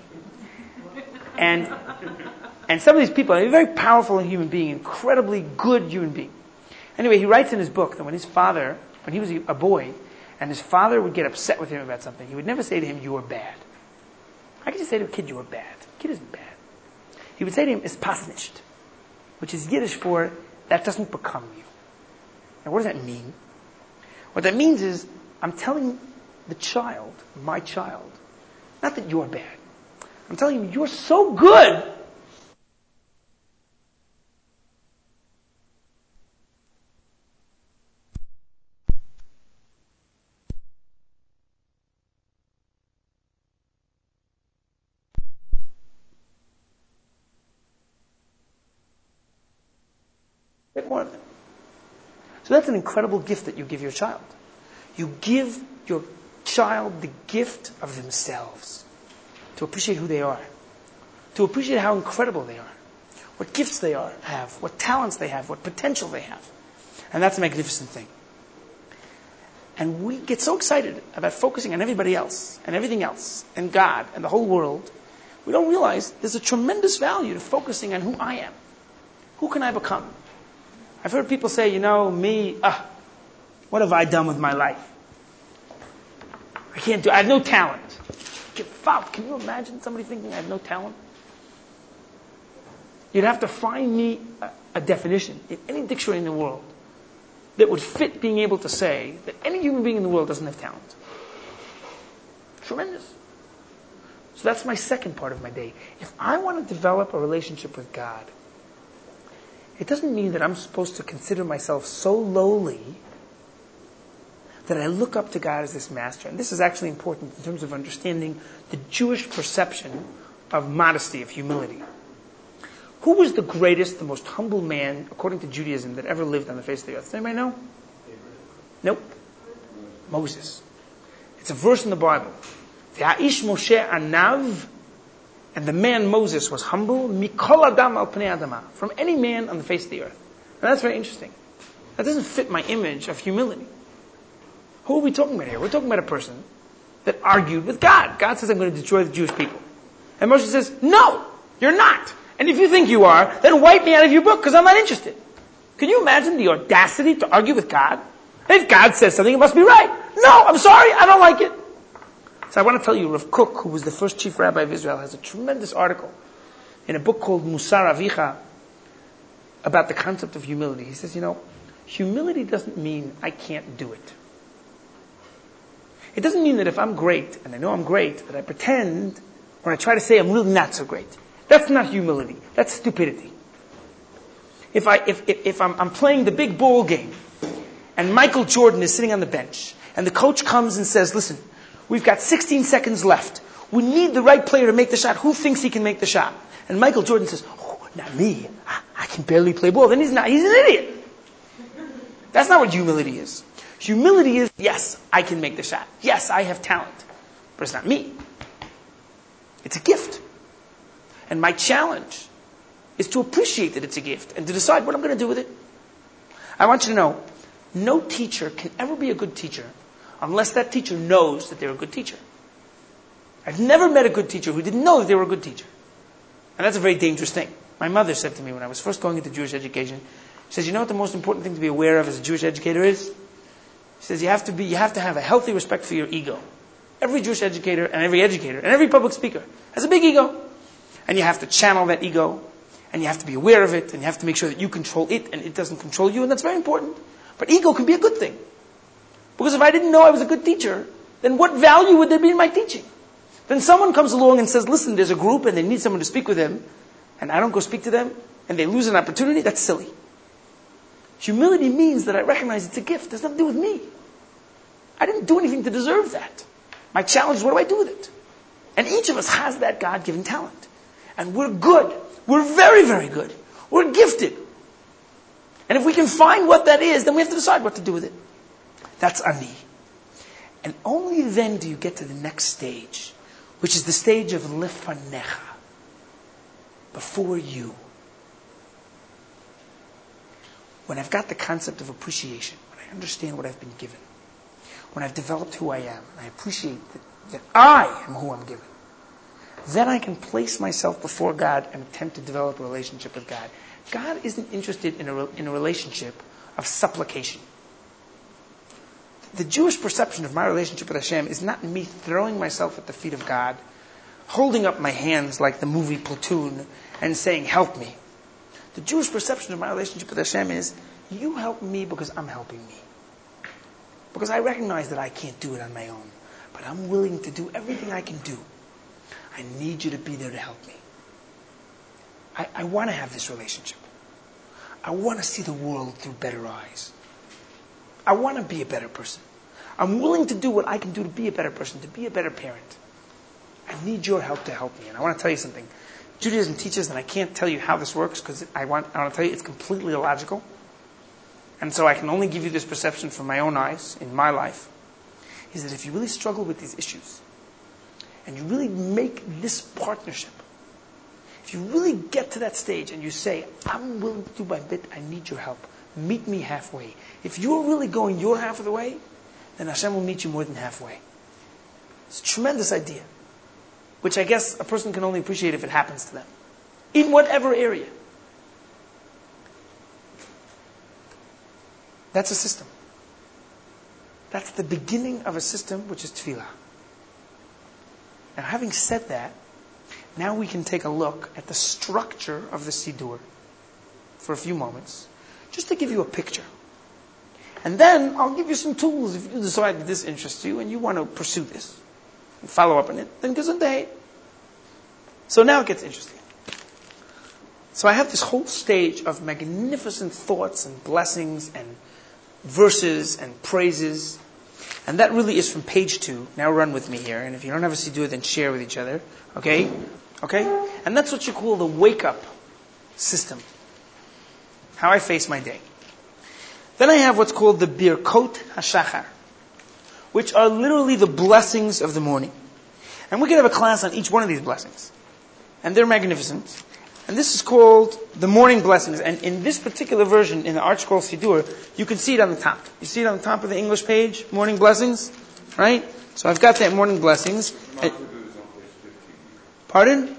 And some of these people, a very powerful human being, incredibly good human being. Anyway, he writes in his book that when he was a boy, and his father would get upset with him about something, he would never say to him, "You are bad." How could you say to a kid, "You are bad"? The kid isn't bad. He would say to him, "Es passt nicht," which is Yiddish for, "That doesn't become you." Now, what does that mean? What that means is, I'm telling the child, my child, not that you're bad. I'm telling him, you're so good. Pick one of them. So that's an incredible gift that you give your child. You give your child the gift of themselves. To appreciate who they are. To appreciate how incredible they are. What gifts they have. What talents they have. What potential they have. And that's a magnificent thing. And we get so excited about focusing on everybody else. And everything else. And God. And the whole world. We don't realize there's a tremendous value to focusing on who I am. Who can I become? I've heard people say, me, what have I done with my life? I have no talent. Can you imagine somebody thinking I have no talent? You'd have to find me a definition in any dictionary in the world that would fit being able to say that any human being in the world doesn't have talent. Tremendous. So that's my second part of my day. If I want to develop a relationship with God, it doesn't mean that I'm supposed to consider myself so lowly that I look up to God as this master. And this is actually important in terms of understanding the Jewish perception of modesty, of humility. Who was the greatest, the most humble man, according to Judaism, that ever lived on the face of the earth? Does anybody know? Nope. Moses. It's a verse in the Bible. V'ha'ish Moshe anav, and the man Moses was humble, mikol adam al pnei adama, from any man on the face of the earth. And that's very interesting. That doesn't fit my image of humility. Who are we talking about here? We're talking about a person that argued with God. God says, I'm going to destroy the Jewish people. And Moshe says, no, you're not. And if you think you are, then wipe me out of your book because I'm not interested. Can you imagine the audacity to argue with God? If God says something, it must be right. No, I'm sorry, I don't like it. So I want to tell you, Rav Kook, who was the first chief rabbi of Israel, has a tremendous article in a book called Musar Avicha about the concept of humility. He says, humility doesn't mean I can't do it. It doesn't mean that if I'm great, and I know I'm great, that I pretend, or I try to say I'm really not so great. That's not humility. That's stupidity. If I'm playing the big ball game, and Michael Jordan is sitting on the bench, and the coach comes and says, listen, we've got 16 seconds left. We need the right player to make the shot. Who thinks he can make the shot? And Michael Jordan says, oh, not me. I can barely play ball. Then he's an idiot. That's not what humility is. Humility is, yes, I can make the shot. Yes, I have talent. But it's not me. It's a gift. And my challenge is to appreciate that it's a gift and to decide what I'm going to do with it. I want you to know, no teacher can ever be a good teacher unless that teacher knows that they're a good teacher. I've never met a good teacher who didn't know that they were a good teacher. And that's a very dangerous thing. My mother said to me when I was first going into Jewish education, she says, you know what the most important thing to be aware of as a Jewish educator is? She says, you have to have a healthy respect for your ego. Every Jewish educator and every public speaker has a big ego. And you have to channel that ego, and you have to be aware of it, and you have to make sure that you control it, and it doesn't control you, and that's very important. But ego can be a good thing. Because if I didn't know I was a good teacher, then what value would there be in my teaching? Then someone comes along and says, listen, there's a group, and they need someone to speak with them, and I don't go speak to them, and they lose an opportunity, that's silly. Humility means that I recognize it's a gift. It has nothing to do with me. I didn't do anything to deserve that. My challenge is, what do I do with it? And each of us has that God-given talent. And we're good. We're very, very good. We're gifted. And if we can find what that is, then we have to decide what to do with it. That's ani. And only then do you get to the next stage, which is the stage of lefanecha, before you. When I've got the concept of appreciation, when I understand what I've been given, when I've developed who I am, and I appreciate that I am who I'm given, then I can place myself before God and attempt to develop a relationship with God. God isn't interested in a relationship of supplication. The Jewish perception of my relationship with Hashem is not me throwing myself at the feet of God, holding up my hands like the movie Platoon, and saying, help me. The Jewish perception of my relationship with Hashem is, you help me because I'm helping me. Because I recognize that I can't do it on my own. But I'm willing to do everything I can do. I need you to be there to help me. I want to have this relationship. I want to see the world through better eyes. I want to be a better person. I'm willing to do what I can do to be a better person, to be a better parent. I need your help to help me. And I want to tell you something. Judaism teaches, and I can't tell you how this works because I want to tell you it's completely illogical. And so I can only give you this perception from my own eyes, in my life, is that if you really struggle with these issues, and you really make this partnership, if you really get to that stage and you say, I'm willing to do my bit, I need your help. Meet me halfway. If you're really going your half of the way, then Hashem will meet you more than halfway. It's a tremendous idea, which I guess a person can only appreciate if it happens to them, in whatever area. That's a system. That's the beginning of a system, which is tefillah. Now, having said that, Now we can take a look at the structure of the Siddur for a few moments, just to give you a picture. And then I'll give you some tools if you decide that this interests you and you want to pursue this and follow up on it, then gesundheit. So now it gets interesting. So I have this whole stage of magnificent thoughts and blessings and verses and praises. And that really is from page 2. Now run with me here. And if you don't have a Siddur, then share with each other. Okay? Okay? And that's what you call the wake-up system. How I face my day. Then I have what's called the Birkot HaShachar, which are literally the blessings of the morning. And we can have a class on each one of these blessings. And they're magnificent. And this is called the morning blessings. And in this particular version, in the ArtScroll Siddur, you can see it on the top. You see it on the top of the English page, morning blessings, right? So I've got that morning blessings. Pardon?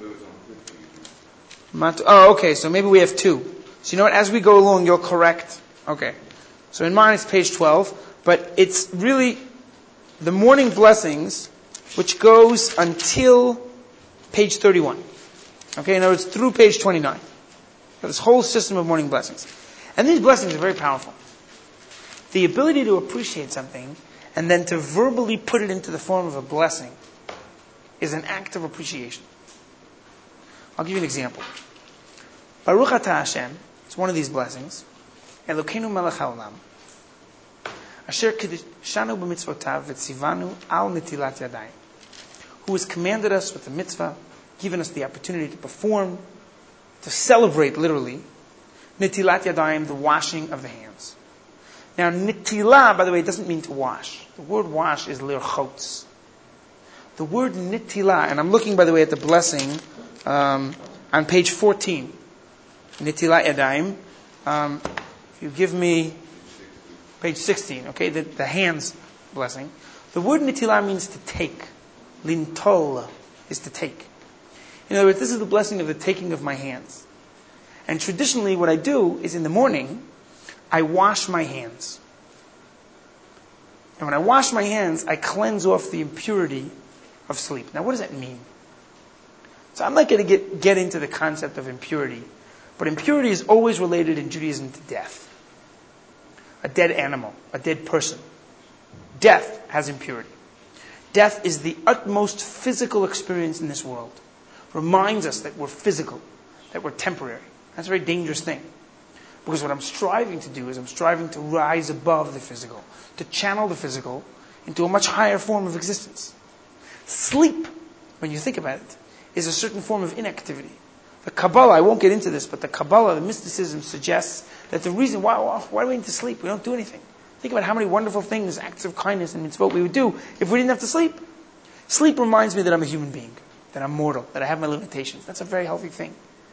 Oh, okay, so maybe we have 2. So you know what, as we go along, you'll correct. Okay. So in mine it's page 12, but it's really the morning blessings, which goes until page 31. Okay, in other words, through page 29. This whole system of morning blessings. And these blessings are very powerful. The ability to appreciate something and then to verbally put it into the form of a blessing is an act of appreciation. I'll give you an example. Baruch Atah Hashem, it's one of these blessings. Elokeinu melech haolam, asher kiddushanu b'mitzvotav v'tzivanu al netilat yadayim, who has commanded us with the mitzvah, given us the opportunity to perform, to celebrate, literally, netilat yadayim, the washing of the hands. Now, netilah, by the way, doesn't mean to wash. The word wash is lirchotz. The word netilah, and I'm looking, by the way, at the blessing on page 14. Netilat yadayim. If you give me page 16, okay, the hands blessing. The word netilah means to take. Lintol is to take. In other words, this is the blessing of the taking of my hands. And traditionally what I do is in the morning, I wash my hands. And when I wash my hands, I cleanse off the impurity of sleep. Now what does that mean? So I'm not going to get into the concept of impurity. But impurity is always related in Judaism to death. A dead animal, a dead person. Death has impurity. Death is the utmost physical experience in this world. Reminds us that we're physical, that we're temporary. That's a very dangerous thing. Because what I'm striving to do is I'm striving to rise above the physical, to channel the physical into a much higher form of existence. Sleep, when you think about it, is a certain form of inactivity. The Kabbalah, I won't get into this, but the Kabbalah, the mysticism suggests that the reason why do we need to sleep? We don't do anything. Think about how many wonderful things, acts of kindness and mitzvot we would do if we didn't have to sleep. Sleep reminds me that I'm a human being, that I'm mortal, that I have my limitations. That's a very healthy thing.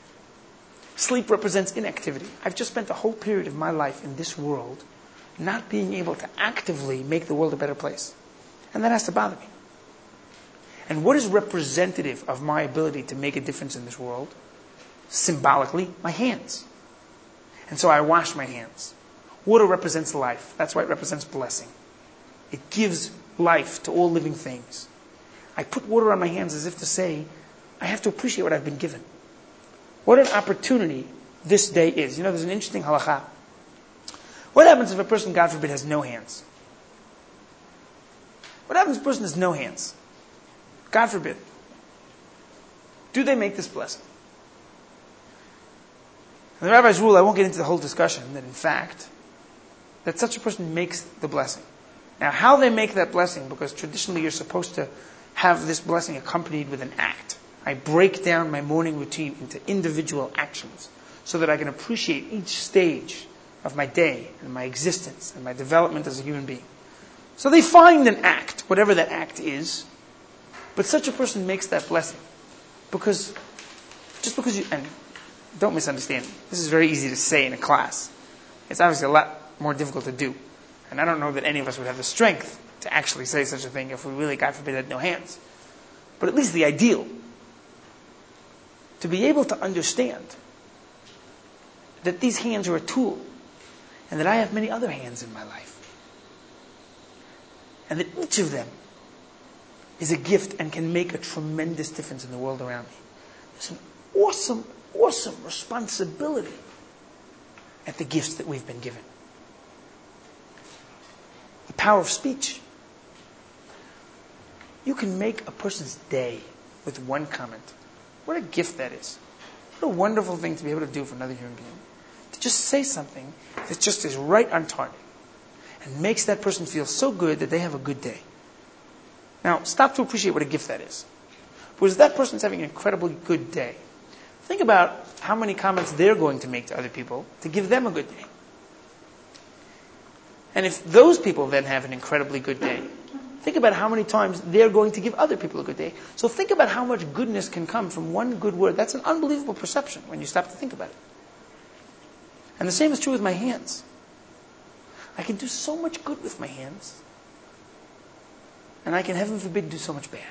Sleep represents inactivity. I've just spent a whole period of my life in this world not being able to actively make the world a better place. And that has to bother me. And what is representative of my ability to make a difference in this world? Symbolically, my hands. And so I wash my hands. Water represents life. That's why it represents blessing. It gives life to all living things. I put water on my hands as if to say, I have to appreciate what I've been given. What an opportunity this day is. You know, there's an interesting halakha. What happens if a person, God forbid, has no hands? What happens if a person has no hands? God forbid. Do they make this blessing? And the rabbi's rule, I won't get into the whole discussion, that in fact, that such a person makes the blessing. Now, how they make that blessing, because traditionally you're supposed to have this blessing accompanied with an act. I break down my morning routine into individual actions so that I can appreciate each stage of my day and my existence and my development as a human being. So they find an act, whatever that act is, but such a person makes that blessing. Because, just because you, and don't misunderstand me, this is very easy to say in a class. It's obviously a lot more difficult to do. And I don't know that any of us would have the strength to actually say such a thing if we really, God forbid, had no hands. But at least the ideal, to be able to understand that these hands are a tool and that I have many other hands in my life. And that each of them is a gift and can make a tremendous difference in the world around me. There's an awesome, awesome responsibility at the gifts that we've been given. The power of speech. You can make a person's day with one comment. What a gift that is. What a wonderful thing to be able to do for another human being. To just say something that just is right on target and makes that person feel so good that they have a good day. Now, stop to appreciate what a gift that is. Because that person's having an incredibly good day. Think about how many comments they're going to make to other people to give them a good day. And if those people then have an incredibly good day, think about how many times they're going to give other people a good day. So think about how much goodness can come from one good word. That's an unbelievable perception when you stop to think about it. And the same is true with my hands. I can do so much good with my hands. And I can, heaven forbid, do so much bad.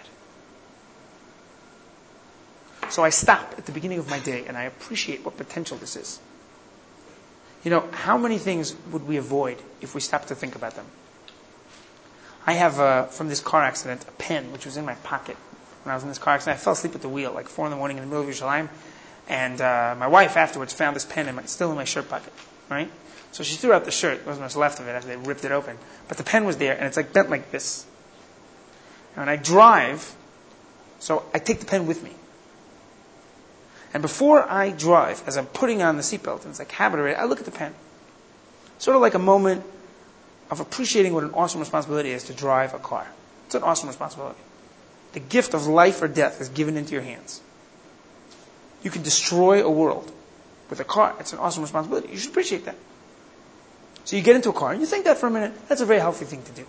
So I stop at the beginning of my day and I appreciate what potential this is. You know, how many things would we avoid if we stopped to think about them? I have, from this car accident, a pen which was in my pocket when I was in this car accident. I fell asleep at the wheel, like 4 a.m. in the middle of Yerushalayim. And my wife afterwards found this pen still in my shirt pocket, right? So she threw out the shirt. There wasn't much left of it after they ripped it open. But the pen was there, and it's like bent like this. And when I drive, so I take the pen with me. And before I drive, as I'm putting on the seatbelt, and it's like habit already, I look at the pen. Sort of like a moment of appreciating what an awesome responsibility is to drive a car. It's an awesome responsibility. The gift of life or death is given into your hands. You can destroy a world with a car. It's an awesome responsibility. You should appreciate that. So you get into a car and you think that for a minute. That's a very healthy thing to do.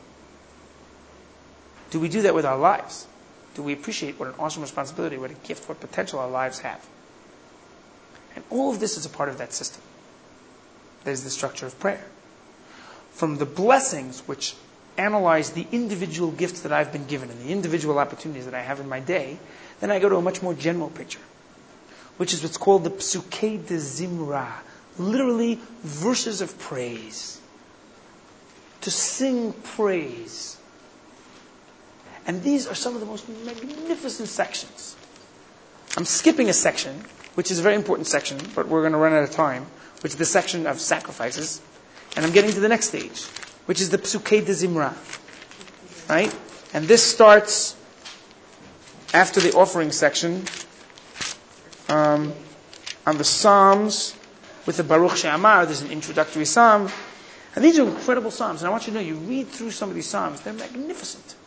Do we do that with our lives? Do we appreciate what an awesome responsibility, what a gift, what potential our lives have? And all of this is a part of that system. That is the structure of prayer. From the blessings which analyze the individual gifts that I've been given and the individual opportunities that I have in my day, then I go to a much more general picture, which is what's called the Psukei de Zimra, literally verses of praise. To sing praise. And these are some of the most magnificent sections. I'm skipping a section, which is a very important section, but we're going to run out of time, which is the section of sacrifices. And I'm getting to the next stage, which is the Psukei de Zimra. Right? And this starts after the offering section, on the Psalms, with the Baruch She'amar. There's an introductory psalm. And these are incredible psalms. And I want you to know, you read through some of these psalms, they're magnificent.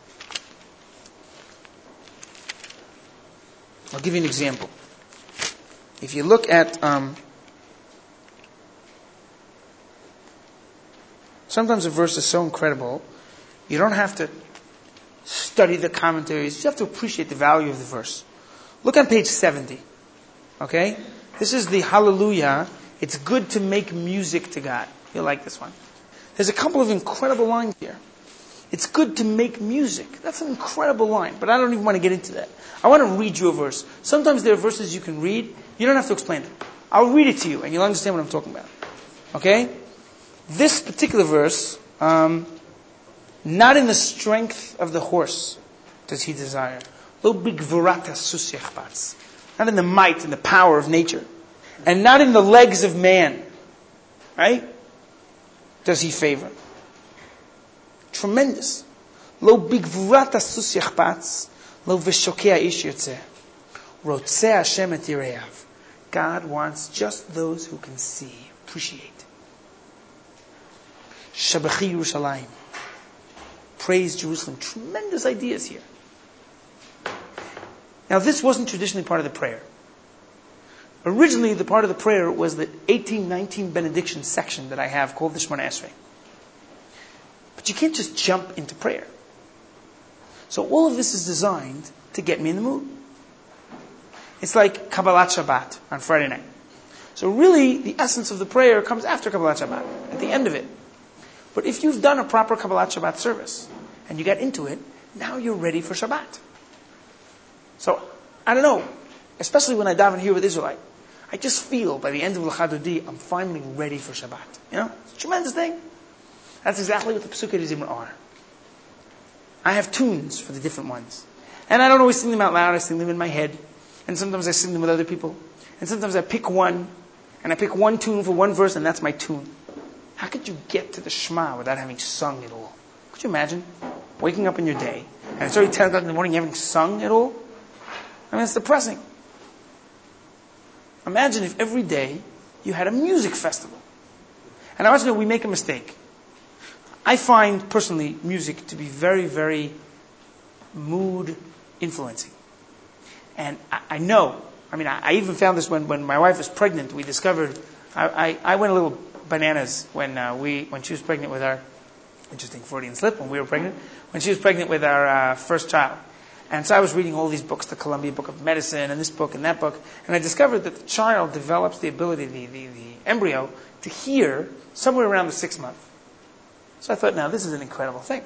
I'll give you an example. If you look at, sometimes a verse is so incredible, you don't have to study the commentaries. You have to appreciate the value of the verse. Look on page 70. Okay? This is the Hallelujah. It's good to make music to God. You'll like this one. There's a couple of incredible lines here. It's good to make music. That's an incredible line, but I don't even want to get into that. I want to read you a verse. Sometimes there are verses you can read. You don't have to explain them. I'll read it to you, and you'll understand what I'm talking about. Okay? This particular verse, not in the strength of the horse does he desire. Lo bigvorata sus yachpatz. Not in the might and the power of nature. And not in the legs of man. Right? Does he favor. Tremendous. Lo bigvorata sus yachpatz. Lo v'shokea ish yotzeh. Rotzeh Hashem et yireav. God wants just those who can see, appreciate. Shabachi Yerushalayim. Praise Jerusalem. Tremendous ideas here. Now this wasn't traditionally part of the prayer. Originally the part of the prayer was the 18-19 benediction section that I have called the Shemona Esrei. But you can't just jump into prayer. So all of this is designed to get me in the mood. It's like Kabbalat Shabbat on Friday night. So really the essence of the prayer comes after Kabbalat Shabbat, at the end of it. But if you've done a proper Kabbalat Shabbat service and you get into it, now you're ready for Shabbat. So, I don't know, especially when I daven here with Israelite, I just feel by the end of L'cha Dodi, I'm finally ready for Shabbat. You know, it's a tremendous thing. That's exactly what the Psukei de Zimra are. I have tunes for the different ones. And I don't always sing them out loud. I sing them in my head. And sometimes I sing them with other people. And sometimes I pick one, and I pick one tune for one verse, and that's my tune. How could you get to the Shema without having sung it all? Could you imagine waking up in your day, and it's already 10 o'clock in the morning, you haven't sung it all? I mean, it's depressing. Imagine if every day you had a music festival. And I want you to know, we make a mistake. I find, personally, music to be very, very mood influencing. And I know, I even found this when my wife was pregnant. We discovered, I went a little bananas when she was pregnant with our, interesting Freudian slip, when we were pregnant, when she was pregnant with our first child. And so I was reading all these books, the Columbia Book of Medicine, and this book and that book, and I discovered that the child develops the ability, the embryo, to hear somewhere around the 6th month. So I thought, now this is an incredible thing.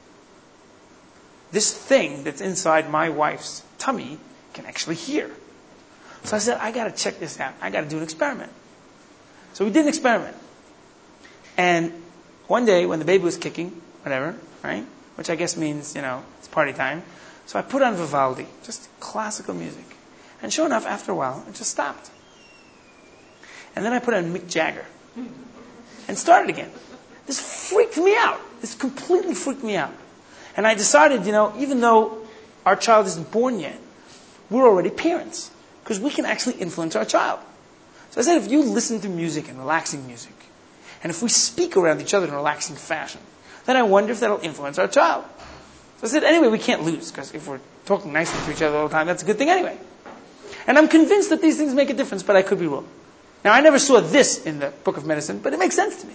This thing that's inside my wife's tummy can actually hear. So I said, I got to check this out. I got to do an experiment. So we did an experiment. And one day when the baby was kicking, whatever, right, which I guess means, it's party time, so I put on Vivaldi, just classical music. And sure enough, after a while, it just stopped. And then I put on Mick Jagger and started again. This freaked me out. This completely freaked me out. And I decided, even though our child isn't born yet, we're already parents, because we can actually influence our child. So I said, if you listen to music and relaxing music, and if we speak around each other in a relaxing fashion, then I wonder if that'll influence our child. So I said, anyway, we can't lose, because if we're talking nicely to each other all the time, that's a good thing anyway. And I'm convinced that these things make a difference, but I could be wrong. Now, I never saw this in the Book of Medicine, but it makes sense to me.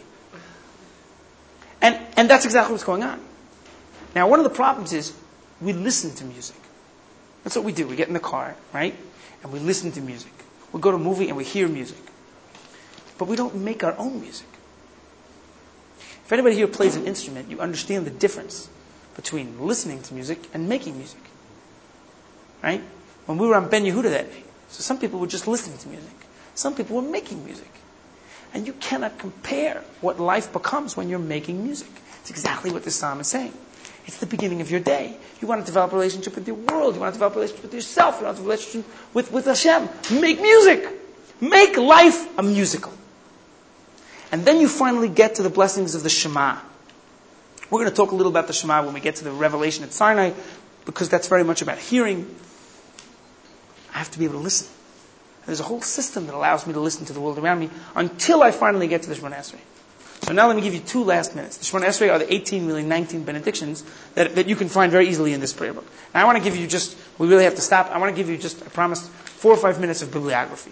And that's exactly what's going on. Now, one of the problems is we listen to music. That's what we do. We get in the car, right? And we listen to music. We go to a movie and we hear music. But we don't make our own music. If anybody here plays an instrument, you understand the difference between listening to music and making music. Right? When we were on Ben Yehuda that day, so some people were just listening to music. Some people were making music. And you cannot compare what life becomes when you're making music. It's exactly what this psalm is saying. It's the beginning of your day. You want to develop a relationship with your world. You want to develop a relationship with yourself. You want to develop a relationship with Hashem. Make music. Make life a musical. And then you finally get to the blessings of the Shema. We're going to talk a little about the Shema when we get to the revelation at Sinai, because that's very much about hearing. I have to be able to listen. There's a whole system that allows me to listen to the world around me until I finally get to the Shemona Esrei. So now let me give you 2 last minutes. The Shemona Esrei are the 18, really 19 benedictions that you can find very easily in this prayer book. And I want to give you we really have to stop. I want to give you I promised, 4 or 5 minutes of bibliography.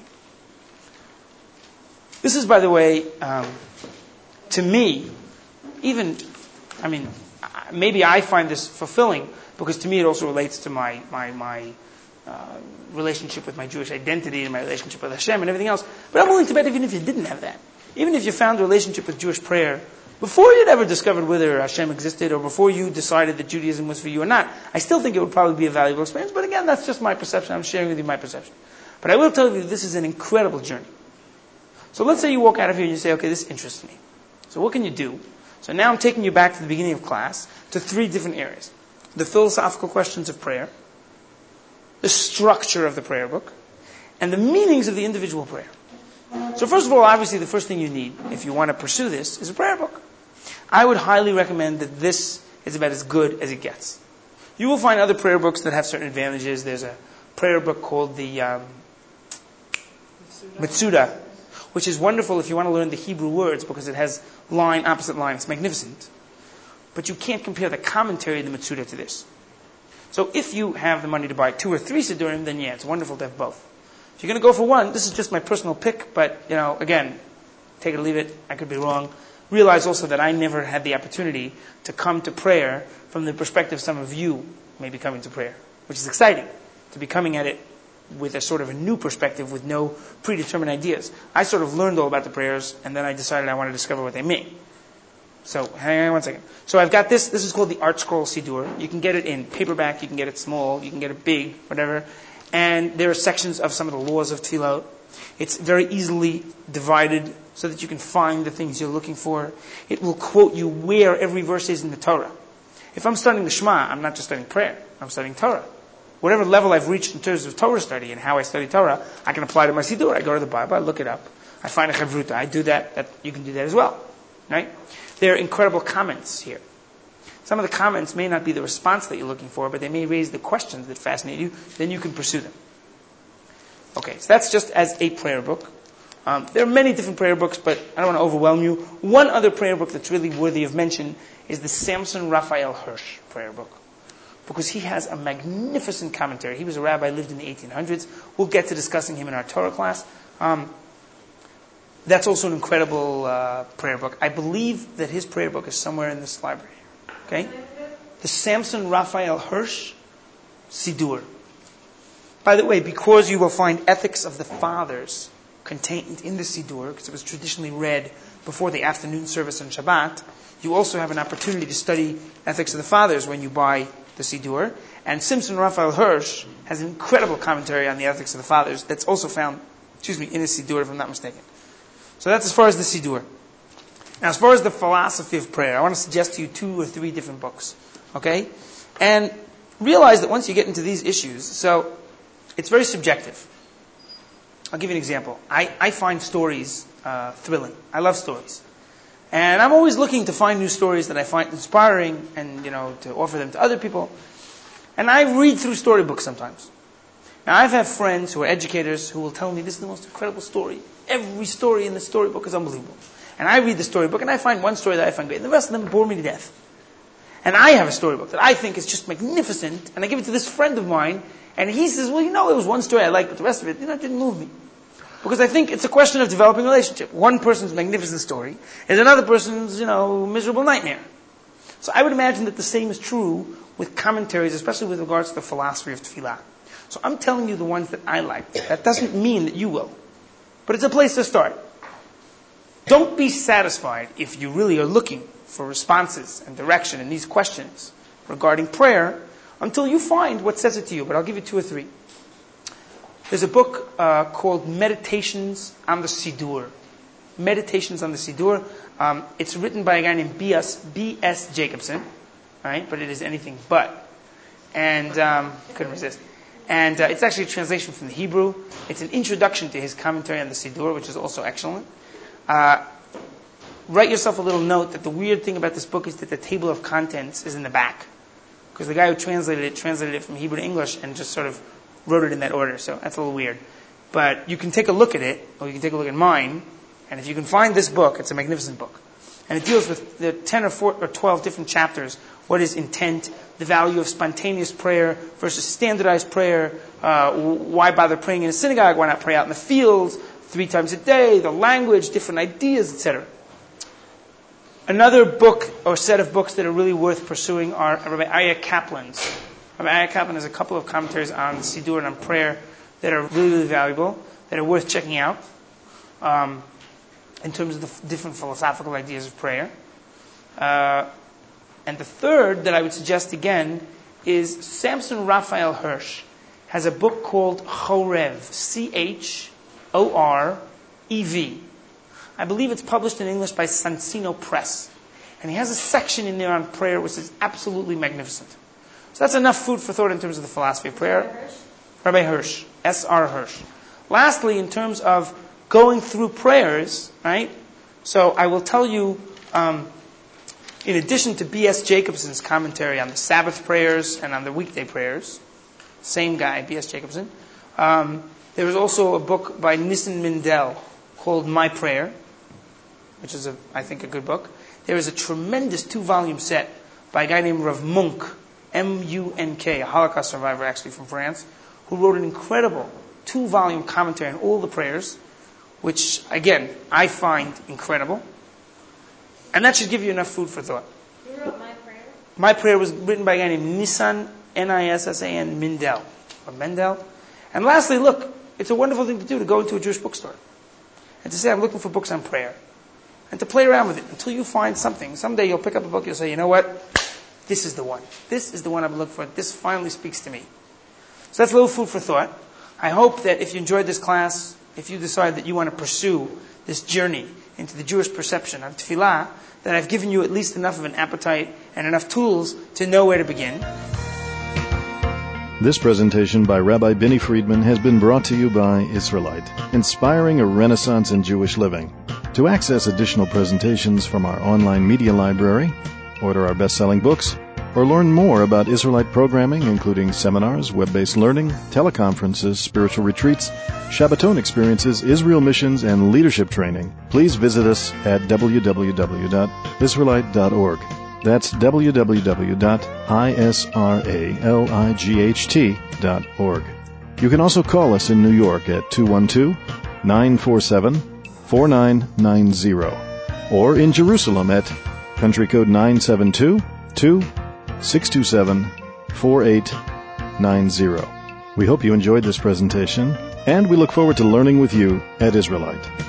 This is, by the way, to me, maybe I find this fulfilling, because to me it also relates to my relationship with my Jewish identity and my relationship with Hashem and everything else. But I'm willing to bet even if you didn't have that, even if you found a relationship with Jewish prayer before you'd ever discovered whether Hashem existed or before you decided that Judaism was for you or not, I still think it would probably be a valuable experience. But again, that's just my perception. I'm sharing with you my perception. But I will tell you this is an incredible journey. So let's say you walk out of here and you say, okay, this interests me. So what can you do? So now I'm taking you back to the beginning of class to 3 different areas. The philosophical questions of prayer, the structure of the prayer book, and the meanings of the individual prayer. So first of all, obviously the first thing you need, if you want to pursue this, is a prayer book. I would highly recommend that this is about as good as it gets. You will find other prayer books that have certain advantages. There's a prayer book called the Metsudah, which is wonderful if you want to learn the Hebrew words, because it has line opposite line. It's magnificent. But you can't compare the commentary of the Metsudah to this. So if you have the money to buy 2 or 3 Siddurim, then it's wonderful to have both. If you're going to go for one, this is just my personal pick, but, again, take it or leave it. I could be wrong. Realize also that I never had the opportunity to come to prayer from the perspective some of you may be coming to prayer, which is exciting, to be coming at it with a sort of a new perspective with no predetermined ideas. I sort of learned all about the prayers, and then I decided I want to discover what they mean. So, hang on one second. So I've got this. This is called the Art Scroll Siddur. You can get it in paperback. You can get it small. You can get it big, whatever. And there are sections of some of the laws of Tefillah. It's very easily divided so that you can find the things you're looking for. It will quote you where every verse is in the Torah. If I'm studying the Shema, I'm not just studying prayer. I'm studying Torah. whatever level I've reached in terms of Torah study and how I study Torah, I can apply to my Siddur. I go to the Bible, I look it up, I find a Chavruta, I do that. You can do that as well, right? There are incredible comments here. Some of the comments may not be the response that you're looking for, but they may raise the questions that fascinate you. Then you can pursue them. Okay, so that's just as a prayer book. There are many different prayer books, but I don't want to overwhelm you. One other prayer book that's really worthy of mention is the Samson Raphael Hirsch prayer book, because he has a magnificent commentary. He was a rabbi, lived in the 1800s. We'll get to discussing him in our Torah class. That's also an incredible prayer book. I believe that his prayer book is somewhere in this library. Okay? The Samson Raphael Hirsch Siddur. By the way, because you will find Ethics of the Fathers contained in the Siddur, because it was traditionally read before the afternoon service on Shabbat, you also have an opportunity to study Ethics of the Fathers when you buy the Siddur. And Samson Raphael Hirsch has an incredible commentary on the Ethics of the Fathers that's also found, in the Siddur, if I'm not mistaken. So that's as far as the Siddur. Now, as far as the philosophy of prayer, I want to suggest to you 2 or 3 different books. Okay? And realize that once you get into these issues, so it's very subjective. I'll give you an example. I find stories thrilling. I love stories. And I'm always looking to find new stories that I find inspiring and, to offer them to other people. And I read through storybooks sometimes. Now, I've had friends who are educators who will tell me this is the most incredible story. Every story in the storybook is unbelievable. And I read the storybook and I find one story that I find great, and the rest of them bore me to death. And I have a storybook that I think is just magnificent, and I give it to this friend of mine, and he says, well, it was one story I liked, but the rest of it, it didn't move me. Because I think it's a question of developing a relationship. One person's magnificent story is another person's, miserable nightmare. So I would imagine that the same is true with commentaries, especially with regards to the philosophy of tefillah. So I'm telling you the ones that I like. That doesn't mean that you will. But it's a place to start. Don't be satisfied if you really are looking for responses and direction in these questions regarding prayer until you find what says it to you. But I'll give you 2 or 3. There's a book called Meditations on the Siddur. Meditations on the Siddur. It's written by a guy named B.S. Jacobson, right? But it is anything but. And couldn't resist. And it's actually a translation from the Hebrew. It's an introduction to his commentary on the Siddur, which is also excellent. Write yourself a little note that the weird thing about this book is that the table of contents is in the back. Because the guy who translated it from Hebrew to English and just sort of wrote it in that order. So that's a little weird. But you can take a look at it, or you can take a look at mine. And if you can find this book, it's a magnificent book. And it deals with the 10 or 12 different chapters. What is intent, the value of spontaneous prayer versus standardized prayer, why bother praying in a synagogue, why not pray out in the fields, 3 times a day, the language, different ideas, etc. Another book or set of books that are really worth pursuing are Rabbi Aryeh Kaplan's. Rabbi Aryeh Kaplan has a couple of commentaries on Siddur and on prayer that are really, really valuable, that are worth checking out in terms of the different philosophical ideas of prayer. And the third that I would suggest again is Samson Raphael Hirsch has a book called Chorev, Chorev. I believe it's published in English by Sansino Press. And he has a section in there on prayer which is absolutely magnificent. So that's enough food for thought in terms of the philosophy of prayer. Rabbi Hirsch, S.R. Hirsch. Lastly, in terms of going through prayers, right? So I will tell you, in addition to B.S. Jacobson's commentary on the Sabbath prayers and on the weekday prayers, same guy, B.S. Jacobson, there is also a book by Nissen Mindel called My Prayer, which is, I think, a good book. There is a tremendous 2-volume set by a guy named Rav Munk, M-U-N-K, a Holocaust survivor actually from France, who wrote an incredible 2-volume commentary on all the prayers, which, again, I find incredible. And that should give you enough food for thought. You wrote My Prayer? My Prayer was written by a guy named Nissan, N-I-S-S-A-N, Mindel, or Mendel. And lastly, look, it's a wonderful thing to do to go into a Jewish bookstore and to say, I'm looking for books on prayer. And to play around with it until you find something. Someday you'll pick up a book, you'll say, you know what? This is the one. This is the one I've been looking for. This finally speaks to me. So that's a little food for thought. I hope that if you enjoyed this class, if you decide that you want to pursue this journey into the Jewish perception of tefillah, that I've given you at least enough of an appetite and enough tools to know where to begin. This presentation by Rabbi Benny Friedman has been brought to you by Israelite, inspiring a renaissance in Jewish living. To access additional presentations from our online media library, order our best-selling books, or learn more about Israelite programming, including seminars, web-based learning, teleconferences, spiritual retreats, Shabbaton experiences, Israel missions, and leadership training, please visit us at www.israelite.org. That's www.israelight.org. You can also call us in New York at 212-947-4990 or in Jerusalem at country code 972-627-4890. We hope you enjoyed this presentation, and we look forward to learning with you at Israelite.